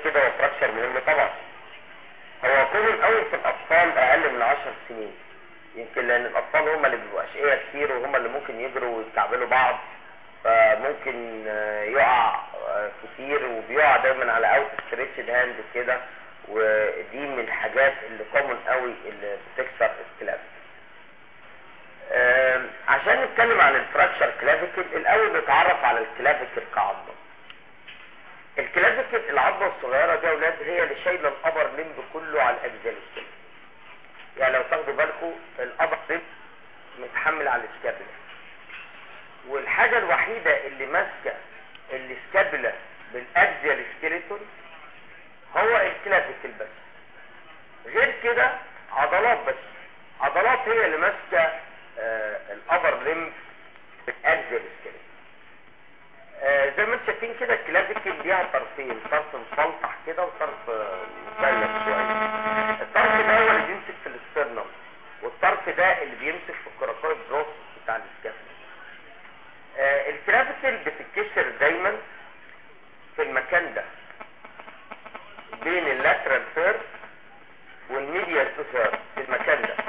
كده هو فراكشر مهم طبعا. هو كومن قوي في الاطفال اقل من 10 سنين، يمكن لان الاطفال هم اللي بيبقوا اشقياء كتير وهم اللي ممكن يجروا ويستعملوا بعض، فممكن يقع كتير، وبيقع دايما على اوت ستريتشد هاند كده، ودي من الحاجات اللي كومن قوي اللي بتكسر الكلافيكل. عشان نتكلم عن الفراكشر كلافيكل الاول نتعرف على الكلافيكل كعظمه. الكلافيكل العظمه الصغيره دي يا اولاد هي اللي شايله الابر لمب كله على الاجزاء السفلى. يعني لو تاخدوا بالكم الابر لمب متحمل على السكابولا، والحاجه الوحيده اللي ماسكه السكابولا بالاكزيال سكيلتون هو الكلافيكل بس. غير كده عضلات بس، عضلات هي اللي ماسكه الابر لمب بالاكزيال سكيلتون. زي ما انتم شايفين كده الكلافيكل ليها طرفين، طرف مفلطح كده وطرف مبلل شويه. الطرف ده هو اللي بيمسك في الاسترنم، والطرف ده اللي بيمسك في الكراكويد بروس بتاع السكافولد. الكلافيكل بتتكسر دايما في المكان ده بين اللاترال ثيرد والميديال ثيرد، في المكان ده.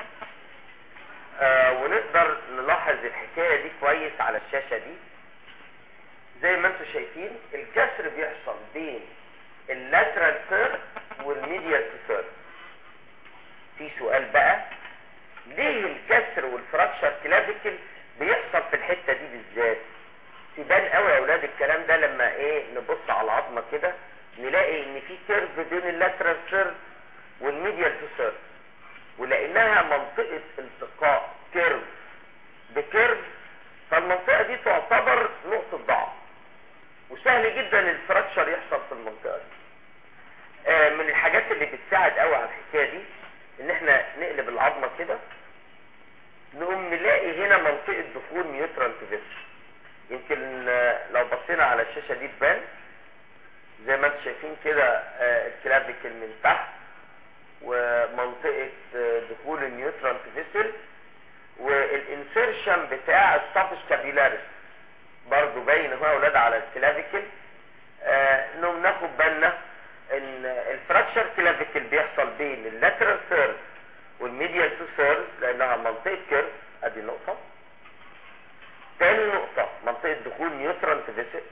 ونقدر نلاحظ الحكايه دي كويس على الشاشه دي. زي ما انتم شايفين الكسر بيحصل بين اللاترال ثيرد والميديال ثيرد. في سؤال بقى، ليه الكسر والفراكشر كلافيكل بيحصل في الحته دي بالذات؟ تبان قوي يا اولاد الكلام ده لما نبص على العظمه كده نلاقي ان في كيرف بين اللاترال ثيرد والميديال ثيرد، ولانها منطقه التقاء كيرف بكيرف فالمنطقه دي تعتبر نقطه ضعف، وسهل جدا الفراكشر يحصل في المنطقه دي. من الحاجات اللي بتساعد قوي على الحكايه دي ان احنا نقلب العظمه كده، نقوم نلاقي هنا منطقه دخول نيوترال فيسل. يمكن لو بصينا على الشاشه دي تبان زي ما انتم شايفين كده الكلافيكل من تحت ومنطقه دخول النيوترال فيسل، والانسيرشن بتاع السابسكابيلاريس برضو باين اهو يا اولاد على الكلافيكل. انهم ناخد بالنا ان الفراكشر كلافيكل بيحصل بين اللاترال ثيرد والميديال ثيرد لانها منطقه كيرف، ادي نقطه. تاني نقطه منطقه دخول نيوترال فيسل.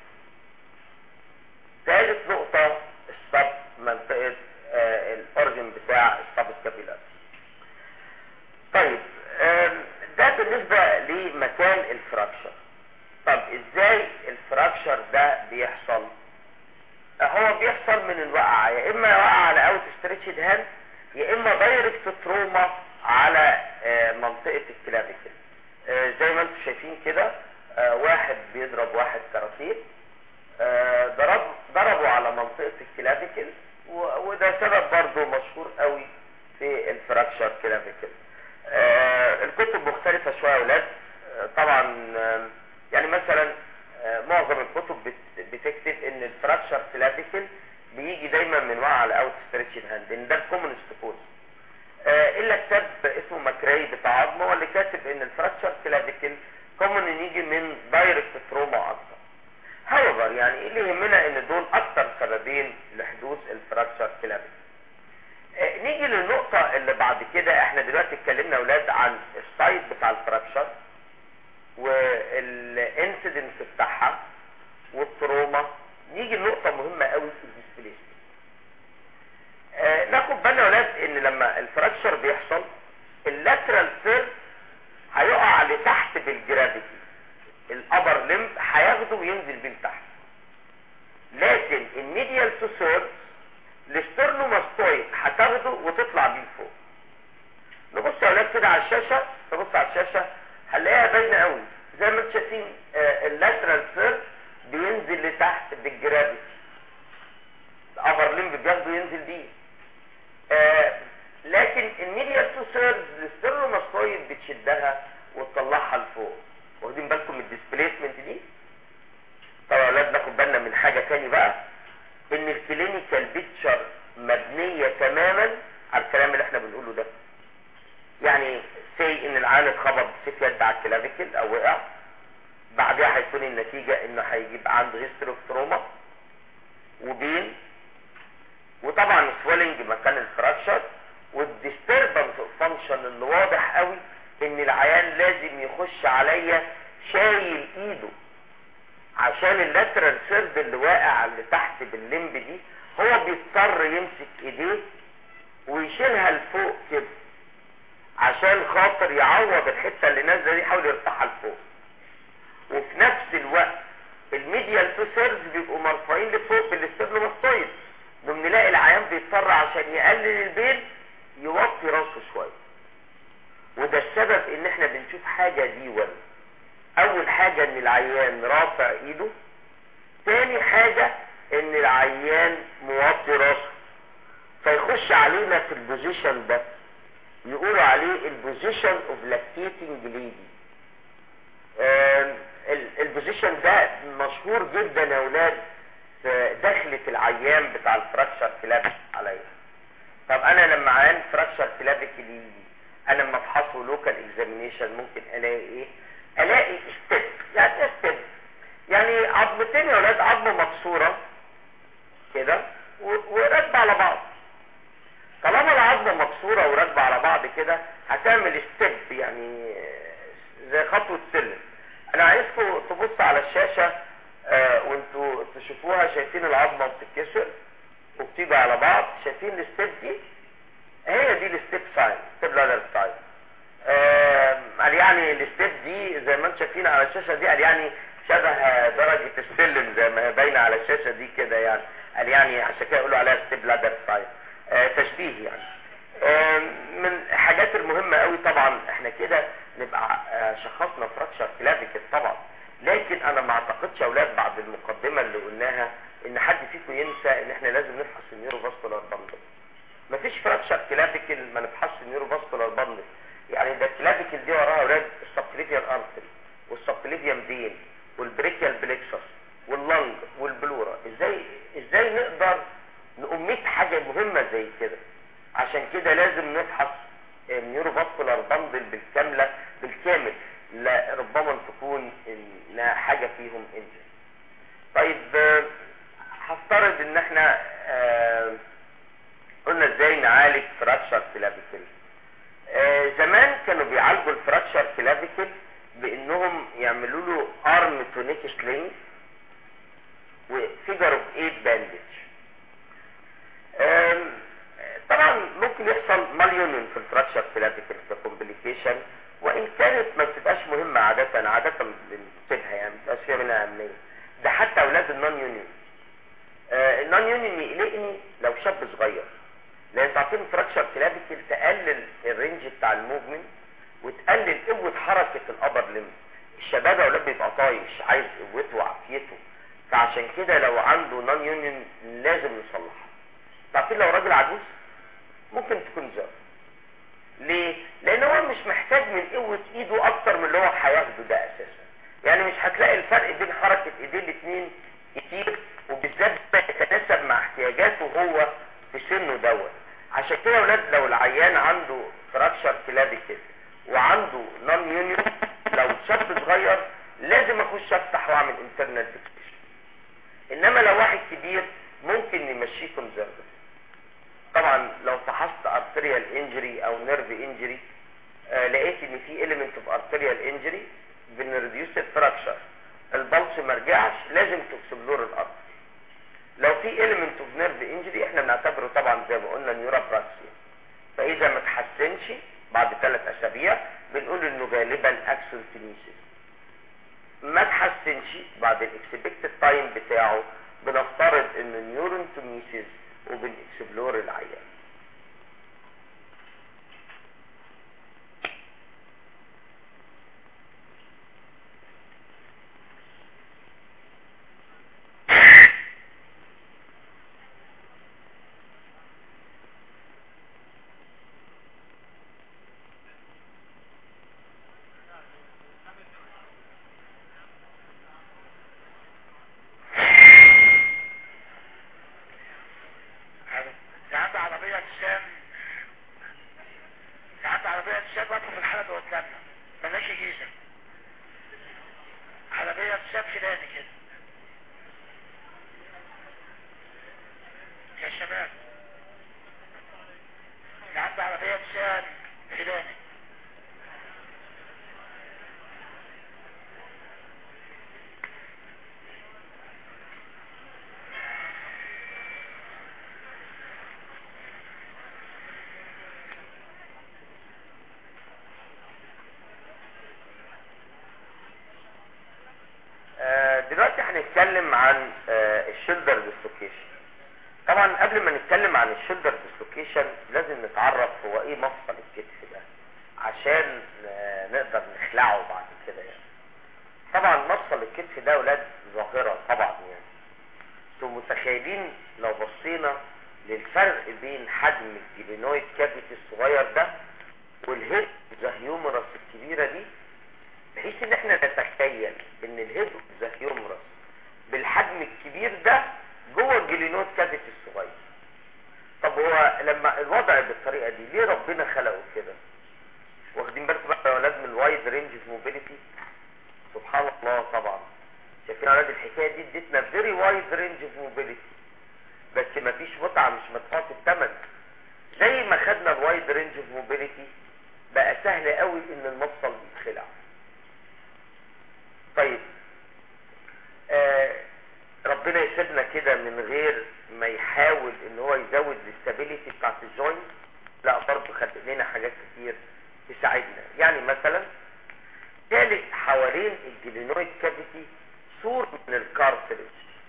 ثالث نقطه السب منطقه الاورجن بتاع السابسكابيلاريس. طيب ده بالنسبه لمكان الفراكشر. طب ازاي الفراكشر ده بيحصل؟ هو بيحصل من الوقعه، يا اما يقع على اوت ستريتشد هاند، يا اما دايركت تروما على منطقه الكلافيكل. زي ما انتم شايفين كده واحد بيضرب واحد كراتين، ضربوا على منطقه الكلافيكل، وده سبب برضه مشهور قوي في الفراكشر كلافيكل. الكتب مختلفه شويه يا اولاد طبعا. يعني مثلا معظم الكتب بتكتب ان الفراكشر كلافيكل بيجي دايما من وقع على اوت ستريتشد هاند، ان ده الكومنست كوز. الا كتاب اسمه ماكراي بتاع عظمه واللي كاتب ان الفراكشر كلافيكل كومن ان يجي من دايركت تروما اكتر. هاويفر يعني اللي يهمنا ان دول اكتر سببين لحدوث الفراكشر كلافيكل. نيجي للنقطه اللي بعد كده. احنا دلوقتي اتكلمنا يا اولاد عن السايد بتاع الفراكشر والانسيدنس بتاعها والتروما. نيجي لنقطه مهمه قوي في الديسبليسمنت. ناخد بالنا يا ولاد ان لما الفراكشر بيحصل اللاترال ثيرد هيقع لتحت بالجرافيتي، الابر لمب هياخده وينزل بيه لتحت، لكن الميديال ثيرد الاسترنوماستويد هتاخده وتطلع بيه لفوق. نبص يا ولاد كده على الشاشه، نبص على الشاشه هنلاقيها باينه قوي. زي ما انتم شايفين اللاترال ثيرد بينزل لتحت بالجرافيتي، الابر لمب بياخده ينزل بيه. لكن الميديال ثيرد الاسترنوماستويد بتشدها وتطلعها لفوق. واخدين بالكم من الديسبليسمنت دي؟ طبعا يا ولاد ناخد بالنا من حاجه تاني بقى، ان الكلينيكال بيكتشر مبنيه تماما على الكلام اللي احنا بنقوله ده. يعني سي ان العيان اتخبط بسيف يد على الكلافيكل او وقع، بعدها هيكون النتيجه انه هيجيب عنده هيستوري اوف تروما، وبين وطبعا سويلنج مكان الفراكشر، والديستربنس فانكشن اللي واضح قوي ان العيان لازم يخش عليا شايل ايده، عشان اللاترال سيرد اللي واقع اللي تحت باللمب دي هو بيضطر يمسك ايديه ويشيلها لفوق كده عشان خاطر يعوض الحته اللي نازله دي، يحاول يرفعها لفوق. وفي نفس الوقت الميديال تو سيرز بيبقوا مرفوعين لفوق بالاسترنوماستويد، وبنلاقي العيان بيضطر عشان يقلل البين يوطي راسه شويه. وده السبب ان احنا بنشوف حاجه دي اول حاجه ان العيان رافع ايده، تاني حاجه ان العيان موطي راسه، فيخش علينا في البوزيشن ده يقولوا عليه البوزيشن اوف لاكتيتنج ليدي. البوزيشن ده مشهور جدا يا اولاد في دخلة العيان بتاع الفراكشر كلابيك عليا. طب انا لما عيان فراكشر كلابيك يجي انا لما افحصه لوكال اكزامينيشن ممكن الاقي ايه؟ الاقي ستيب. يعني ايه ستيب؟ يعني عظمتين يا اولاد، عظمه مكسوره كده وراكبه على بعض. طالما العظمه مكسوره وراكبه على بعض كده هتعمل ستيب، يعني زي خطوه سلم. انا عايزكم تبصوا على الشاشه وانتوا تشوفوها، شايفين العظمه بتتكسر وبتيجي على بعض، شايفين الستيب دي؟ هي دي الستيب ساين، ستيب لادر ساين. قال يعني الستيب دي زي ما انتم شايفين على الشاشه دي، قال يعني شبه درجه السلم زي ما هي باينه على الشاشه دي كده، يعني قال يعني عشان كده يقولوا عليها ستيب لادر ساين، تشبيه يعني. من الحاجات المهمه قوي طبعا احنا كده نبقى شخصنا فراكشر كلافيكل طبعا، لكن انا ما اعتقدش يا اولاد بعد المقدمه اللي قلناها ان حد فيكم ينسى ان احنا لازم نفحص النيوروفاسكولار باندل. مفيش فراكشر كلافيكل ما نفحصش النيوروفاسكولار باندل. يعني ده الكلافيكل دي وراها اولاد السبكليفيان ارتري والسبكليفيان فين والبريكيال بليكسس واللنج والبلورا. ازاي نقدر نقوميت حاجه مهمه زي كده؟ عشان كده لازم نفحص النيوروفاسكولار باندل بالكامل، لا ربما تكون انها حاجه فيهم انجل. طيب هفترض ان احنا قلنا ازاي نعالج فراكشر كلافيكل. زمان كانوا بيعالجوا الفراكشر كلافيكل بانهم يعملوا له ارم تونيك سلينج وفيجر اوف 8 باندج. طبعا ممكن يحصل ماليونين في الفراكشر كلافيكل ككومبليكيشن، وان كانت ما بتبقاش مهمه عاده بنسيبها، يعني ما بتبقاش فيها منها اهميه. ده حتى اولاد النون يونيون. النون يونيون يقلقني لو شاب صغير، لان تعطيل فراكشر كلافيكل تقلل الرينج بتاع الموفمنت وتقلل قوه حركه الابر ليمب. الشباب اولاد بيبقى طايش عايز قوته وعافيته، فعشان كده لو عنده نون يونيون لازم نصلحها. تعطيل لو راجل عجوز ممكن تكون زر. ليه؟ لان هو مش محتاج من قوه ايده اكتر من اللي هو هياخده ده اساسا. يعني مش هتلاقي الفرق بين حركه ايديه الاثنين كتير، وبالذات يتناسب مع احتياجاته هو في سنه دوت. عشان كده يا ولاد لو العيان عنده فراكشر كلافيكل وعنده نون يونيون، لو شاب صغير لازم اخش افتح واعمل انترنال فيكسيشن. انما لو واحد كبير ممكن نمشيه كونزرفتيف. طبعا لو فحصت ارتريال انجري او نيرف انجري لقيت ان في element اوف ارتريال انجري بنريديوس الفراكشر، البلس ما رجعش، لازم تكسبلور الارض. لو في element اوف نيرف انجري احنا بنعتبره طبعا زي ما قلنا نيورابراكسيا. فاذا ما تحسنش بعد 3 اسابيع بنقول انه غالبا اكسون تينيسيس. ما تحسنش بعد الاكسبكتد تايم بتاعه بنفترض انه نيورون تينيسيس وبنكسبلور العيان. يا شباب نتكلم عن الشولدر ديسلوكيشن. طبعا قبل ما نتكلم عن الشولدر ديسلوكيشن لازم نتعرف هو ايه مفصل الكتف ده عشان نقدر نخلعه بعد كده يعني. طبعا مفصل الكتف ده ولاد ظاهرة طبعا يعني. انتم متخيلين لو بصينا للفرق بين حجم الجلينويد كافيتي الصغير ده والهيد زهيومرس الكبيرة دي، بحيث ان احنا نتخيل ان الهيد زهيومرس بالحجم الكبير ده جوه الجلينويد كافيتي الصغير. طب هو لما الوضع بالطريقة دي ليه ربنا خلقه كده؟ واخدين بالكم بقى يا ولاد من الوايد رينج اوف موبيليتي؟ سبحان الله. طبعا شايفين يا ولاد الحكايه دي ادتنا فيري وايد رينج اوف موبيليتي، بس مفيش متعه مش مدفوعه الثمن. زي ما خدنا الوايد رينج اوف موبيليتي بقى سهل قوي ان المفصل يتخلع. طيب ربنا يسيبنا كده من غير ما يحاول ان هو يزود الاستابيليتي بتاعت الجوينت؟ لا، برضه خد لنا حاجات كتير تساعدنا. يعني مثلا ثالث حوالين الجلينويد كافيتي سور من الكارتريج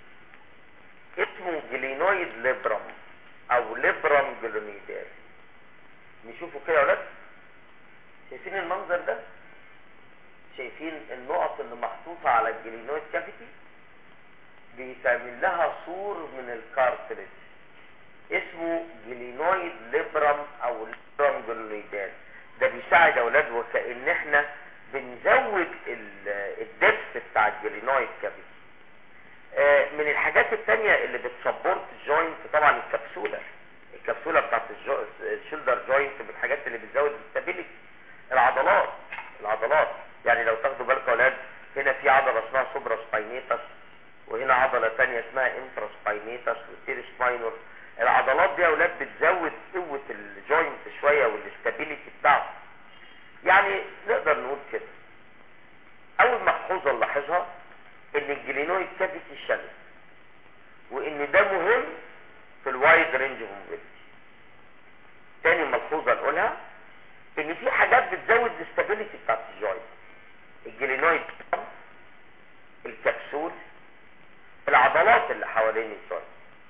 اسمه جلينويد ليبرم او ليبرم جلونيدال. نشوفوا كده يا ولاد، شايفين المنظر ده؟ شايفين النقط اللي محطوطة على الجلينويد كافيتي؟ بيتعمل لها سور من الكارتريج اسمه جلينويد ليبرم او ليبرم جلونيدال. ده بيساعد يا ولاد وكأن احنا بنزود الدبس بتاع الجلينويد كافيتي. من الحاجات التانية اللي بتسبورت الجوينت طبعا الكبسولة بتاعت الشولدر جوينت من الحاجات اللي بتزود الاستابيليتي. العضلات يعني لو تاخدوا بالكم يا ولاد، هنا في عضلة اسمها سوبرا سباينيتس، وهنا عضلة تانية اسمها انترا سباينيتس وتير سباينور. العضلات دي يا ولاد بتزود قوة الجوينت شوية والاستابيليتي بتاعته. يعني نقدر نقول كده اول ملحوظة نلاحظها ان الجلينويد كافيتي شل، وان ده مهم في الوايد رينج اوف موبيليتي. تاني ملحوظة نقولها ان في حاجات بتزود الاستابيليتي بتاعت الجوينت: الجلينويد، الكبسول، العضلات اللي حوالين الجوينت.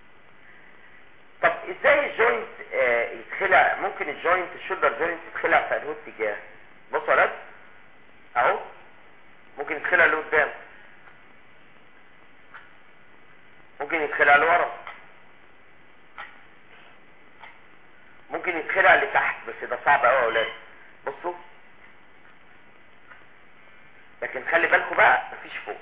طب ازاي الجوينت يتخلع؟ ممكن الجوينت الشولدر جوينت يتخلع في انهي اتجاه؟ بصوا يا ولاد اهو، ممكن يتخلع لقدام، ممكن يتخلع لورا، ممكن يتخلع لتحت، بس ده صعب قوي يا ولاد. بصوا، لكن خلي بالكم بقى مفيش فوق.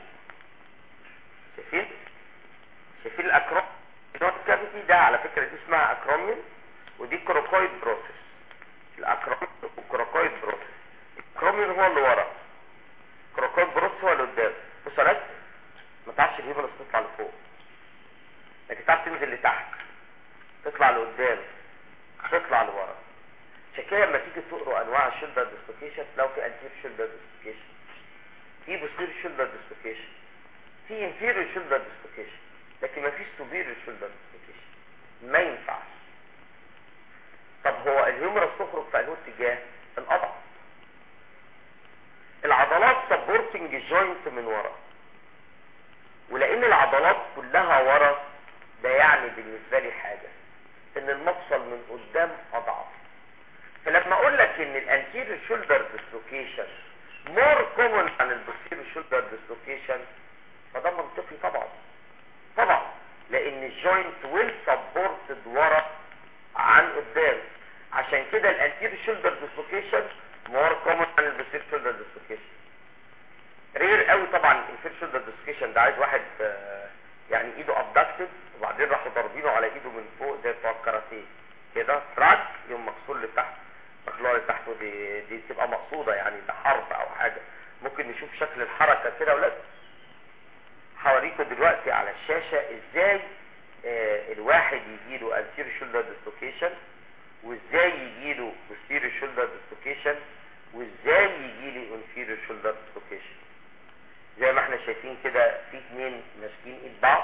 شايفين الاكروم كافيتي ده؟ على فكره دي اسمها اكروميون ودي كروكويد بروسيس. الاكروميون والكروكويد بروسيس، الكروميون هو اللي ورا، كروكويد بروسيس هو اللي قدام. بصوا يا ولاد، ما تعرفش الهيبرس تطلع لفوق، لكن تعرف تنزل لتحت، تطلع لقدام، تطلع لورا. عشان كده لما تيجي تقروا انواع الشولدر ديسلوكيشن تلاقوا في انتير شولدر ديسلوكيشن، في بوستير شولدر ديسلوكيشن، في انفيريور شولدر ديسلوكيشن، لكن ما فيش سوبيريور شولدر ديسلوكيشن. ما ينفعش. طب هو الهيومرس تخرج في انهي اتجاه؟ الاضعف. العضلات سبورتنج الجوينت من ورا، ولان العضلات كلها ورا ده يعني بالنسبه لي حاجه ان المفصل من قدام اضعف. فلما اقول لك ان الانتيريور شولدر ديسلوكيشن مور كومن عن البوستيريور شولدر ديسلوكيشن، فده منطقي طبعا، لان الجوينت ويل سبورتد ورا عن قدام. عشان كده الانتيريور شولدر ديسلوكيشن مور كومن عن البوستيريور شولدر ديسلوكيشن. رير قوي طبعا الانفيريور شولدر ديسلوكيشن ده عايز واحد يعني ايده ابدكتد وبعدين راحوا ضاربينه على ايده من فوق زي بتوع الكاراتيه كده، تراك يوم مكسور لتحت، مخلوع لتحت، ودي تبقى مقصوده يعني، ده حرب او حاجه. ممكن نشوف شكل الحركه كده يا ولاد. هوريكم دلوقتي على الشاشه ازاي الواحد يجيله anterior shoulder dislocation، وازاي يجيله posterior shoulder dislocation، وازاي يجيله inferior shoulder dislocation. زي ما احنا شايفين كده في اتنين ماسكين ايد بعض،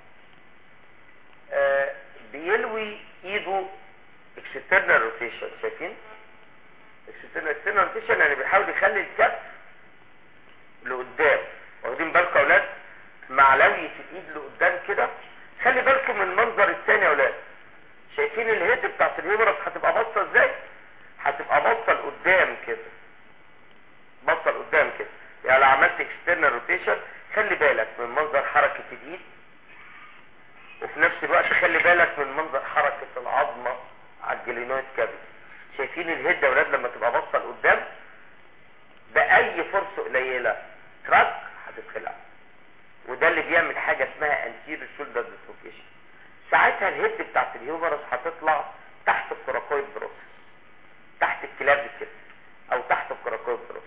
بيلوي ايده external rotation. شايفين external rotation يعني بيحاول يخلي الكف لقدام. واخدين بالكم يا اولاد؟ مع لوية الايد لقدام كده. خلي بالكم من المنظر الثاني يا ولاد، شايفين الهيد بتاعت الهيومرس هتبقى باصه ازاي؟ هتبقى باصه لقدام كده، باصه لقدام كده. يعني لو عملت اكسترنال روتيشن خلي بالك من منظر حركه الايد، وفي نفس الوقت خلي بالك من منظر حركه العظمه على الجلينويد كافيتي. شايفين الهيد يا ولاد لما تبقى باصه لقدام باي فرصه قليله تراك هتتخلع، وده اللي بيعمل حاجه اسمها انتيريور شولدر ديسلوكيشن. ساعتها الهيد بتاعت الهيومرس هتطلع تحت الكوراكويد بروسس، تحت الكلافيكل او تحت الكوراكويد بروسس.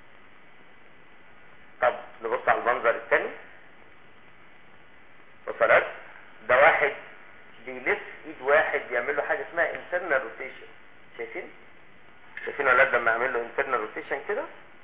طب نبص على المنظر الثاني. وصلت؟ ده واحد بيلف ايد واحد بيعمل له حاجه اسمها انترنال روتيشن. شايفين؟ شايفين يا ولاد لما اعمل له انترنال روتيشن كده؟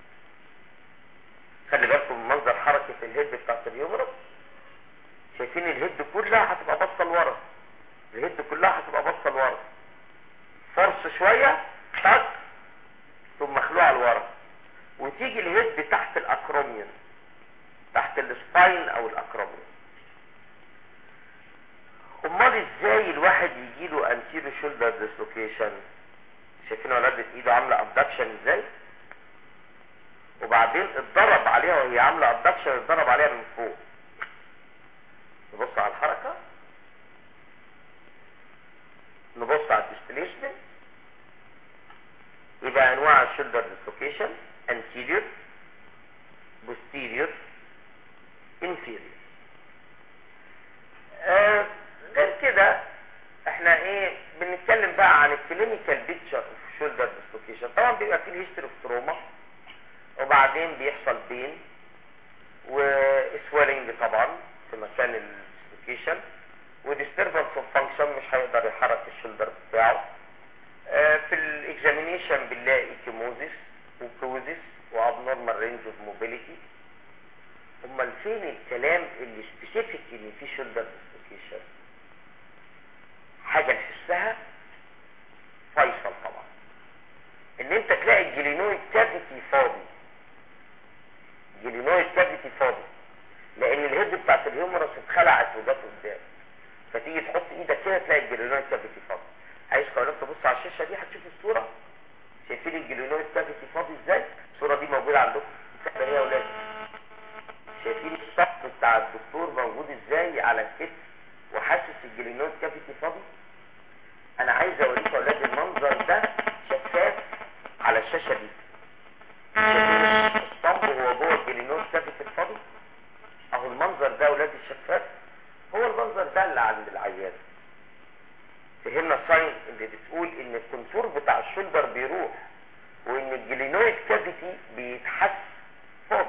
خلي بالكم من منظر حركه الهيد بتاعت الهيومرس. شايفين الهيد كلها هتبقى باصه لورا، الهيد كلها هتبقى باصه لورا. فرص شويه تك ثم مخلوعه لورا، وتيجي الهيد تحت الاكروميون، تحت السباين او الاكروميون. امال ازاي الواحد يجيله انتيرو شولدر ديسلوكيشن؟ شايفين ولاد ايده عامله ابدكشن ازاي؟ وبعدين اتضرب عليها وهي عامله ابدكشن، اتضرب عليها من فوق. نبص على الحركه، نبص على الديستليشن. يبقى انواع الشولدر ديسلوكيشن anterior posterior inferior. غير كده احنا ايه بنتكلم بقى عن الكلينيكال بيكتشر اوف شولدر ديسلوكيشن. طبعا بيبقى فيه الهيستوري اوف تروما، وبعدين بيحصل بين وسويلنج طبعا في مكان الديسلوكيشن، وديستربنس اوف فانكشن، مش هيقدر يحرك الشولدر بتاعه. في الاكزامينيشن بنلاقي كيموزيس وبروزيس وابنورمال رينج اوف موبيليتي. امال فين الكلام اللي سبيسيفيك ان في شولدر ديسلوكيشن؟ حاجه نحسها فيصل طبعا، ان انت تلاقي الجلينويد كافيتي فاضي، الجلينويد كافيتي فاضي، لان الهيد بتاعت الهيومرس اتخلعت وجت قدام، فتيجي تحط ايدك كده تلاقي الجلينويد كافيتي فاضي. عايز حضرتك تبص على الشاشه دي هتشوف الصوره. شايفين الجلينويد كافيتي فاضي ازاي؟ الصوره دي موجوده عندكم في يا ولاد. شايفين السقف بتاع الدكتور موجود ازاي على الكتف وحاسس الجلينويد كافيتي فاضي؟ انا عايز اوريكم يا ولاد المنظر ده شفاف على الشاشه دي. شايفين الصنب هو جوه الجلينويد كافيتي الفاضي؟ اهو المنظر ده يا ولاد الشفاف هو المنظر ده اللي عند العيان. فهمنا الساين اللي بتقول ان الكونتور بتاع الشولدر بيروح، وان الجلينويد كافيتي بيتحس فاضي.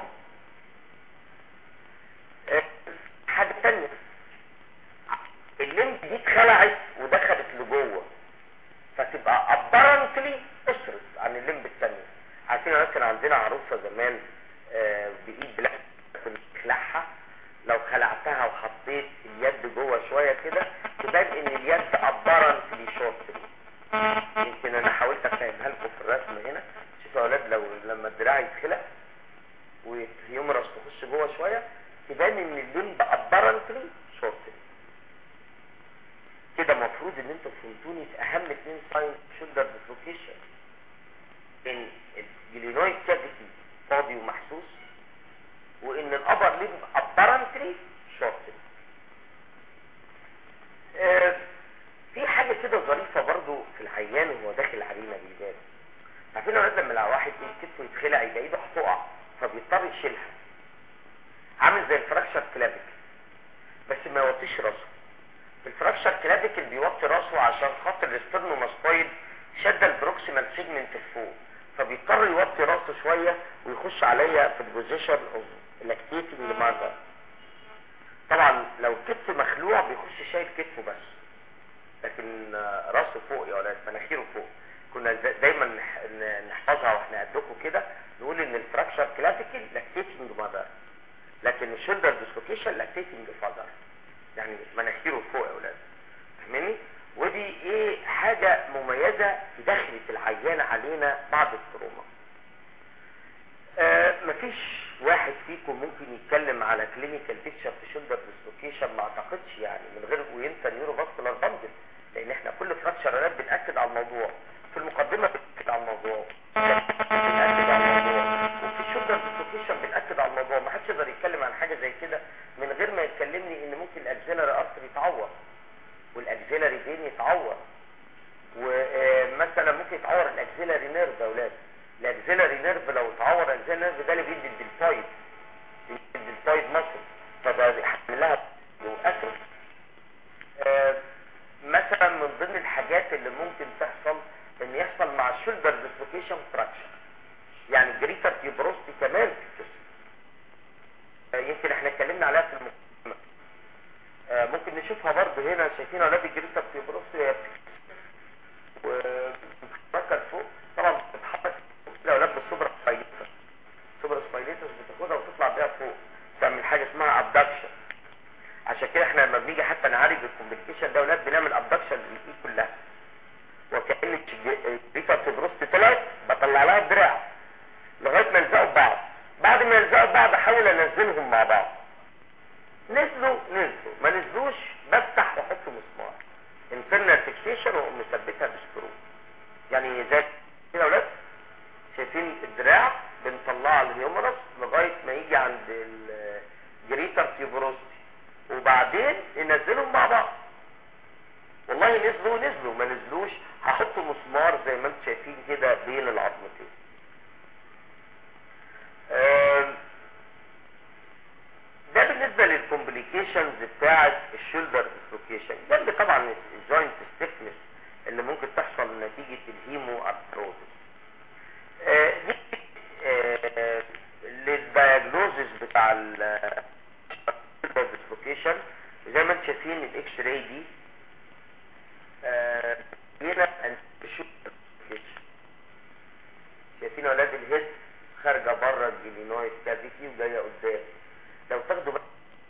حاجه ثانيه، الليمب دي اتخلعت ودخلت لجوه، فتبقى ابرنتلي اسرت عن الليمب الثانيه. عارفين كان عندنا عروسه زمان بايد بلاك بنخلعها، لو خلعتها وحطيت اليد جوه شويه كده تبان ان اليد ابرنتلي شورت. يمكن انا حاولت افهمها لكم في الرسم هنا. شوفوا يا اولاد لما الدراع يتخلع والهيومرس تخش جوه شويه تبان ان الليمب ابرنتلي شورت. كده المفروض ان انتوا فهمتوني في اهم 2 ساين شولدر ديسلوكيشن، ان الجلينويد كافيتي فاضي ومحسوس، وان الابر ليمب ابرنتلي شورت. في حاجه كده ظريفه برضو في العيان وهو داخل علينا بيبان. عارفين يا لما لو واحد كتفه يتخلع يبقى ايده هتقع فبيضطر يشيلها، عامل زي الفراكشر كلافيكل بس ما يوطيش راسه. الفراكشر كلافيكل بيوطي راسه عشان خاطر الاسترنوماسبويد شد البروكسيمال سيجمنت فوق، فبيضطر يوطي راسه شويه ويخش عليا في البوزيشن اوف لاكتيتنج ماذر. طبعا لو الكتف مخلوع بيخش شايل كتفه بس، لكن راسه فوق يا ولاد، مناخيره فوق. كنا دايما نحفظها واحنا قدكم كده، نقول ان الفراكشر كلافيكل لاكتيتنج ماذر، لكن الشولدر ديسلوكيشن لاكتيتنج فاذر، يعني مناخيره فوق يا ولاد. فاهميني؟ ودي ايه حاجه مميزه في دخلة العيان علينا بعد التروما. مفيش واحد فيكم ممكن يتكلم على كلينيكال بيكتشر في شولدر ديسلوكيشن؟ ما اعتقدش يعني، من غير وينسى نيورو فاسكولار باندل، لان احنا كل فراكشرات بنأكد على الموضوع، في المقدمه بنأكد على الموضوع، بنأكد على الموضوع، وفي الشولدر ديسلوكيشن بنأكد على الموضوع. ما حدش يقدر يتكلم عن حاجه زي كده من غير ما يكلمني ان ممكن الاكسيلاري ارتري يتعور، والاكسيلاري فين يتعور، ومثلا ممكن يتعور الاكسيلاري نيرف يا اولاد. الاكسيلاري نيرف لو اتعور الاكسيلاري نيرف ده اللي بيدي الدلتويد مصر، فده بيحمل لها واثر. مثلا من ضمن الحاجات اللي ممكن تحصل ان يحصل مع الشولدر ديسلوكيشن فراكشر، يعني الجريتر تيوبروستي كمان في الجسم. يمكن احنا اتكلمنا عليها في المقدمه. ممكن نشوفها برضه هنا، شايفين اولاد الجريتر تيوبروستي وهي وبتتفكر فوق، طبعا بتتحرك الاولاد بالسوبرا سبايليتس، السوبرا سبايليتس بتاخدها وتطلع بيها فوق، تعمل حاجه اسمها ابدكشن. عشان كده احنا لما بنيجي حتى نعالج الكومبليكيشن ده اولاد بنعمل ابدكشن للايد كلها، وكأن الجريتر تيوبروستي طلعت بطلع لها الدراع لغايه ما يلزقوا ببعض، بعد ما يلزقوا ببعض احاول انزلهم مع بعض، نزلوا ما نزلوش بفتح واحط مسمار انترنال فيكسيشن واقوم مثبتها بسكرو. يعني زي كده يا ولاد، شايفين الدراع بنطلعه الهيومرس لغايه ما يجي عند الجريتر تيوبروستي، وبعدين ننزلهم مع بعض. والله نزلوا ما نزلوش هحط مسمار زي ما انتم شايفين كده بين العظمتين. ده بالنسبه للكومبليكيشنز بتاعه الشولدر ديسلوكيشن، جنب طبعا الجوينت ستيفنس اللي ممكن تحصل نتيجه الهيمو ارثروزس. للدياجنوزس بتاع الشولدر ديسلوكيشن زي ما انتم شايفين الاكس راي دي هنا الشولدر ديسلوكيشن، شايفين اولاد الهيد خارجه بره الجلينويد كافيتي وجايه قدام. لو تاخدوا بالكم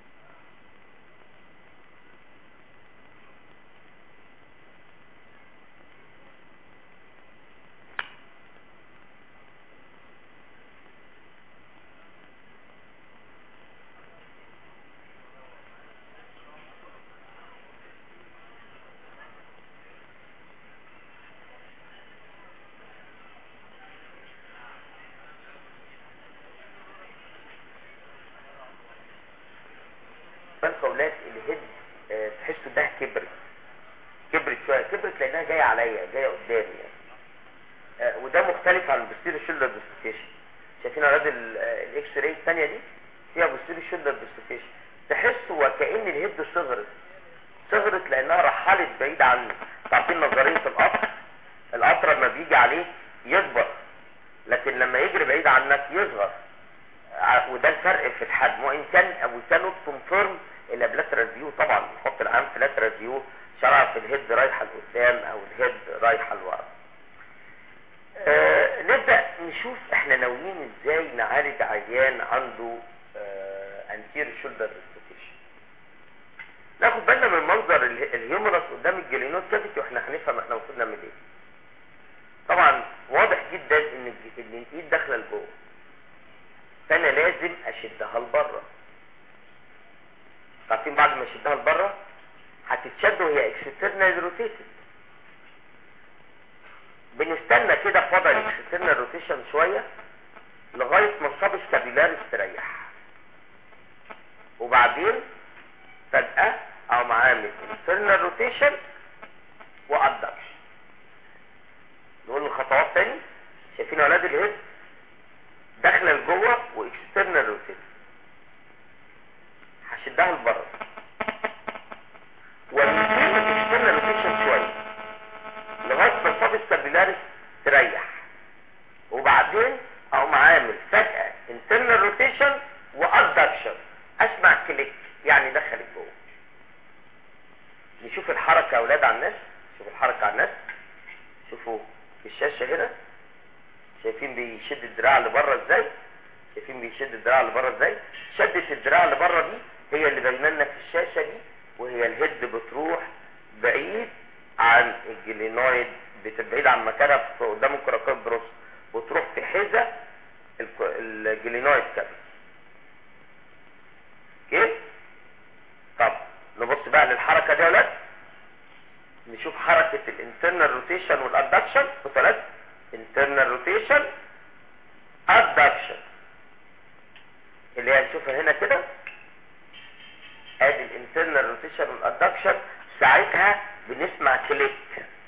اولاد الهيد تحسوا ده كبرت شويه، كبرت لانها جايه عليا، جايه قدامي يعني. وده مختلف عن البوستيريور شولدر ديسلوكيشن. شايفين اولاد الاكس راي الثانيه دي فيها بوستيريور شولدر ديسلوكيشن، تحسوا وكأن الهيد صغرت لانها رحلت بعيد عني. عارفين نظريه القطر لما بيجي عليه يكبر، لكن لما يجري بعيد عنك يصغر، وده الفرق في الحجم. وان كان كونفيرم الابلاترال فيو، طبعا نحط العام في لاترال فيو شرع في الهيد رايحه لقدام او الهيد رايحه لورا. نبدا نشوف احنا ناويين ازاي نعالج عيان عنده انتير شولدر ديسلوكيشن. ناخد بالنا من منظر الهيومرس قدام الجلينوس كافيتي واحنا هنفهم احنا المفروض نعمل ايه. طبعا واضح جدا ان الايد داخله لجوه، فانا لازم اشدها لبره. عارفين بعد ما اشدها لبره هتتشد وهي اكسترنال روتيتد، بنستنى كده في وضع الاكسترنال روتيشن شويه لغايه ما الصاب ستابيلاريس تريح، وبعدين فجاه او معامل انترنال روتيشن وادكشن. نقول الخطوات تاني. شايفين اولاد الهيد داخله لجوه واكسترنال روتيشن، هشدها لبره ونديله اكسترنال روتيشن شويه لغايه ما الصاب ستابيلاريس تريح، وبعدين او معامل فجاه انترنال روتيشن وادكشن، اسمع كليك يعني دخلت جوه. نشوف الحركه يا اولاد على الناس، شوفوا الحركه على الناس، شوفوا في الشاشه هنا شايفين بيشد الدراع لبره ازاي، شدة الدراع اللي بره دي هي اللي باينه لنا في الشاشه دي، وهي الهيد بتروح بعيد عن الجلينويد، بتبعد عن مكانها قدام الكراكويد بروس وتروح في حذاء الجلينويد كافيتي. روتيشن والادكشن، وثلاث internal روتيشن ادكشن اللي هنشوفها هنا كده. ادي الانترنال روتيشن والادكشن. ساعتها بنسمع كليك.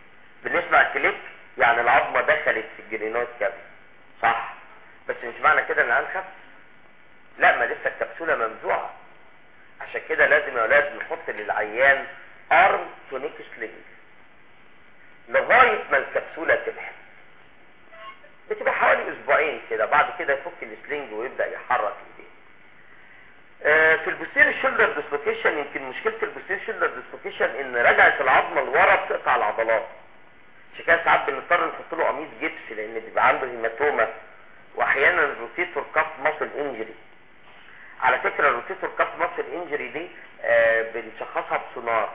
يعني العظمه دخلت في الجرينويد كافيتي، صح؟ بس مش معنى كده ان هنخف، لا، ما لسه الكبسوله ممزوعه. عشان كده لازم يا اولاد نحط للعيان ارم تونيك سلينج لغايه ما الكبسوله تلحم. بتبقى حوالي اسبوعين كده، بعد كده يفك السلينج ويبدا يحرك ايديه. في البوستيريور شولدر ديسلوكيشن، يمكن مشكله البوستيريور شولدر ديسلوكيشن ان رجعه العظمه لورا بتقطع العضلات. عشان كده ساعات بنضطر نحط له قميص جبس لان بيبقى عنده هيماتوما، واحيانا الروتيتور كاف ماسل انجري. على فكره الروتيتور كاف ماسل انجري دي بنشخصها بسونار.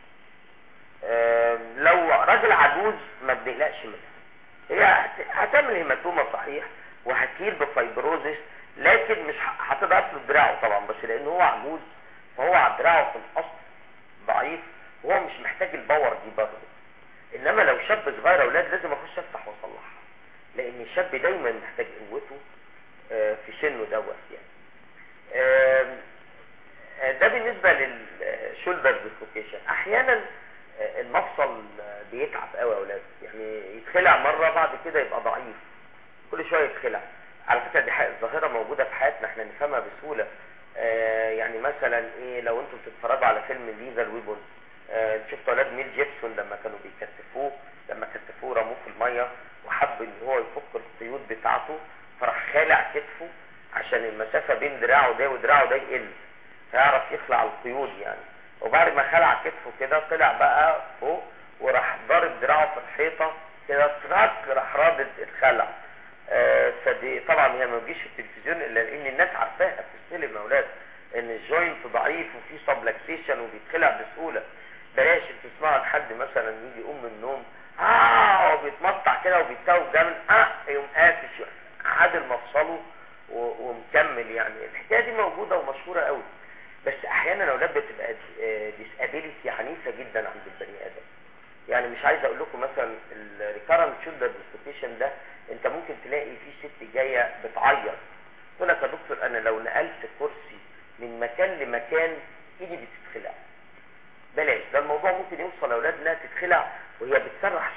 لو راجل عجوز ما بنقلقش منها، هي هتعمل هيماتوما صحيح وهتهيل بفايبروزيس، لكن مش هتضعف له دراعه طبعا، بس لان هو عجوز فهو على دراعه في الاصل ضعيف وهو مش محتاج الباور دي برضه. انما لو شاب صغير اولاد لازم اخش افتح واصلحها، لان الشاب دايما محتاج قوته في سنه دوت يعني. ده بالنسبه للشولدر ديسلوكيشن. احيانا المفصل بيتعب قوي يا اولاد، يعني يتخلع مره بعد كده يبقى ضعيف، كل شويه يتخلع. على فكره دي ظاهره موجوده في حياتنا احنا نفهمها بسهوله. يعني مثلا ايه، لو انتم بتتفرجوا على فيلم ليزر ويبون، شفتوا اولاد ميل جيبسون لما كانوا بيكتفوه، رموه في الميه وحب ان هو يفك القيود بتاعته، فراح خالع كتفه عشان المسافه بين دراعه ده ودراعه ده يقل فيعرف يخلع القيود يعني. وبعد ما خلع كتفه كده طلع بقى فوق وراح ضارب دراعه في الحيطه كده، راح رادد الخلع. فدي طبعا هي ما بتجيش في التلفزيون الا لان الناس عارفاها بتستلم يا اولاد ان الجوينت ضعيف وفي سبلكسيشن وبيتخلع بسهوله. بلاش تسمعوا لحد مثلا يجي يقوم من النوم وبيتمطع كده وبيتساوي جامد يقوم قافش عادل مفصله ومكمل. يعني الحكايه دي موجوده ومشهوره قوي، بس احيانا الاولاد بتبقى ديسابيليتي عنيفه جدا عند البني ادم. يعني مش عايز اقول لكم مثلا الريكارنت شولدر ديسلوكيشن ده انت ممكن تلاقي في ست جايه بتعيط تقول لك يا دكتور انا لو نقلت كرسي من مكان لمكان ايدي بتتخلع. بلاش، ده الموضوع ممكن يوصل لاولاد انها تتخلع وهي بتسرح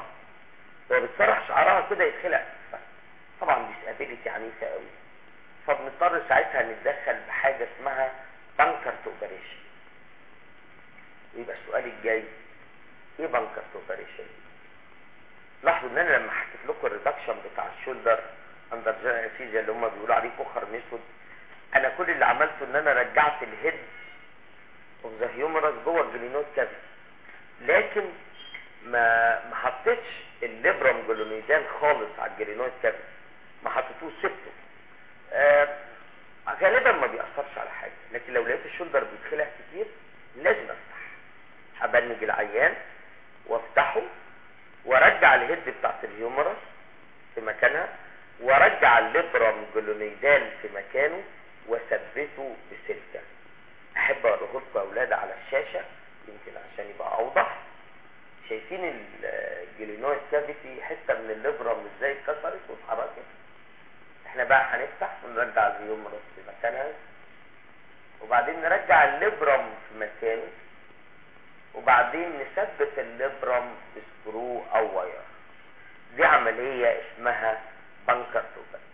شعرها كده يتخلع. طبعا ديسابيليتي عنيفه قوي، فبنضطر ساعتها نتدخل بحاجه اسمها بانكرت اوبريشن. يبقى السؤال الجاي ايه بانكرت اوبريشن؟ لاحظوا ان انا لما حكيت لكم الريدكشن بتاع الشولدر اندر جنرال انستيزيا اللي هم بيقولوا عليه كوخر ميثود، انا كل اللي عملته ان انا رجعت الهيد اوف ذا هيومرس جوه الجلينويد كافيتي، لكن ما حطيتش الليبرم جلونيدال خالص على الجلينويد كافيتي، ما حطيتوش، سبته. غالبا ما بيأثرش على حاجه، لكن لو لقيت الشولدر بيتخلع كتير لازم افتح، هبنج العيان وافتحه وارجع الهيد بتاعت الهيومرس في مكانها وارجع الليبرم جلونيدال في مكانه واثبته بسلكه. احب اوريه لكم يا اولاد على الشاشه يمكن عشان يبقى اوضح. شايفين الجلينويد كافيتي حته من الليبرم ازاي اتكسرت واتحركت؟ احنا بقى هنفتح ونرجع الهيومرس في مكانها وبعدين نرجع الليبرم في مكانه وبعدين نثبت الليبرم بسكرو او واير. دي عمليه اسمها بانكرت اوبريشن.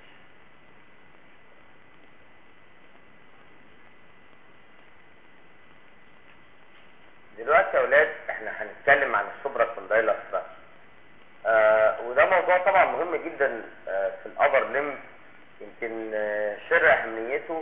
دلوقتي يا اولاد احنا هنتكلم عن السوبرا كوندايلر ستراكشر، وده موضوع طبعا مهم جدا في الابر ليم. يمكن سر اهميته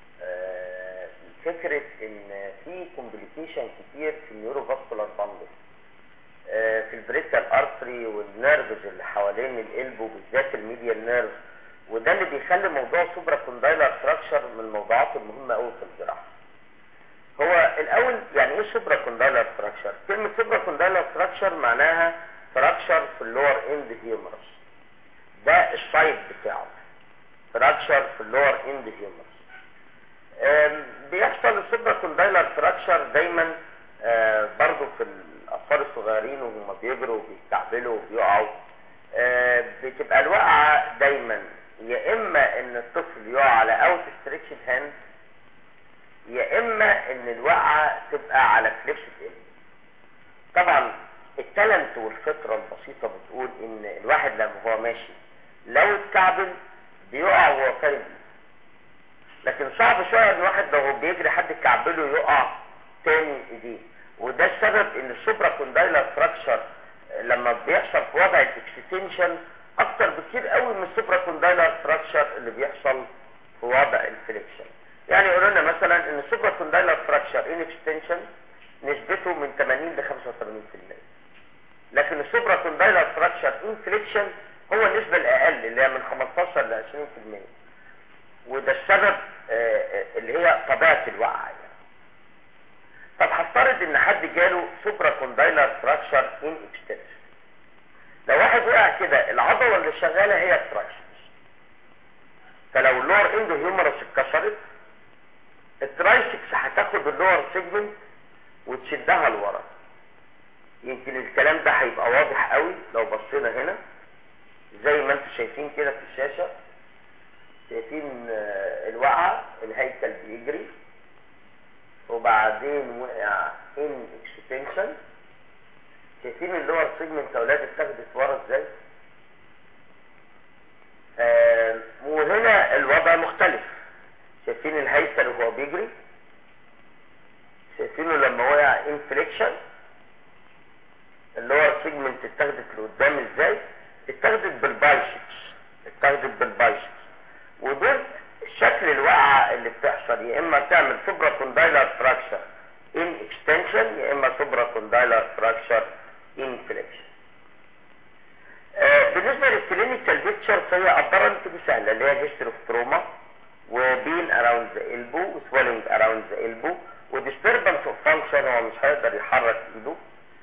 فكره ان في كومبليكيشن كتير في النيورو فاسكولار باندل، في البريكال ارتري والنيرفز اللي حوالين القلب وبالذات الميديال نيرف، وده اللي بيخلي موضوع سوبرا كوندايلر ستراكشر من الموضوعات المهمه قوي في الجراحه. هو الاول يعني ايه سوبرا كوندايلر ستراكشر؟ كلمه سوبرا كوندايلر ستراكشر معناها ستراكشر في اللور اند هيومرس، ده السايد بتاعه، ستراكشر في اللور اند هيومرس. بيحصل السوبرا كوندايلر ستراكشر دايما برضو في الاطفال الصغيرين وهم بيجروا وبيستعبلوا وبيقعوا، بتبقى الوقعة دايما يا اما ان الطفل يقع على اوت ستريتشد هاند، يا اما ان الوقعة تبقى على فليكسد ايد. طبعا التالنت والفطرة البسيطة بتقول ان الواحد لما هو ماشي لو اتكعبل بيقع وهو فارد، لكن صعب شوية ان الواحد لو هو بيجري حد يكعبله يقع تاني ايديه. وده السبب ان السوبرا كوندايلر فراكشر لما بيحصل في وضع الاكستنشن اكتر بكتير قوي من السوبرا كوندايلر فراكشر اللي بيحصل في وضع الفليكشن. يعني يقولوا لنا مثلا ان السوبرا كوندايلر فراكشر ان اكستنشن نسبته من 80 ل 85%، لكن السوبرا كوندايلر فراكشر ان فليكشن هو النسبة الاقل اللي هي من 15 ل 20%، وده السبب اللي هي طبيعة الوقعة يعني. طب هفترض ان حد جاله سوبرا كوندايلر فراكشر ان اكستنشن، لو واحد وقع كده العضلة اللي شغالة هي الترايسبس، فلو اللور اندو هيومرس اتكسرت الترايسبس هتاخد اللور سيجمنت وتشدها لورا. يمكن الكلام ده هيبقى واضح قوي لو بصينا هنا زي ما انتم شايفين كده في الشاشة. شايفين الوقعة، الهيكل بيجري وبعدين وقع ان اكستنشن. شايفين اللور سيجمنت يا اولاد اتاخدت ورا ازاي؟ وهنا الوضع مختلف. شايفين الهيكل وهو بيجري، شايفينه لما وقع ان فليكشن اللور سيجمنت اتاخدت لقدام ازاي؟ اتاخدت بالبايسبس. ودول شكل الوقعة اللي بتحصل، يا اما تعمل سوبرا كوندايلر فراكشر ان اكستنشن يا اما سوبرا كوندايلر فراكشر ان فليكشن. بالنسبة للكلينيكال بيكتشر فهي ابرنت سهلة، اللي هي هيستوري اوف تروما وبين اراوند ذا البو وسويلنج اراوند ذا البو وديستربنس اوف فانكشن، هو مش هيقدر يحرك ايده.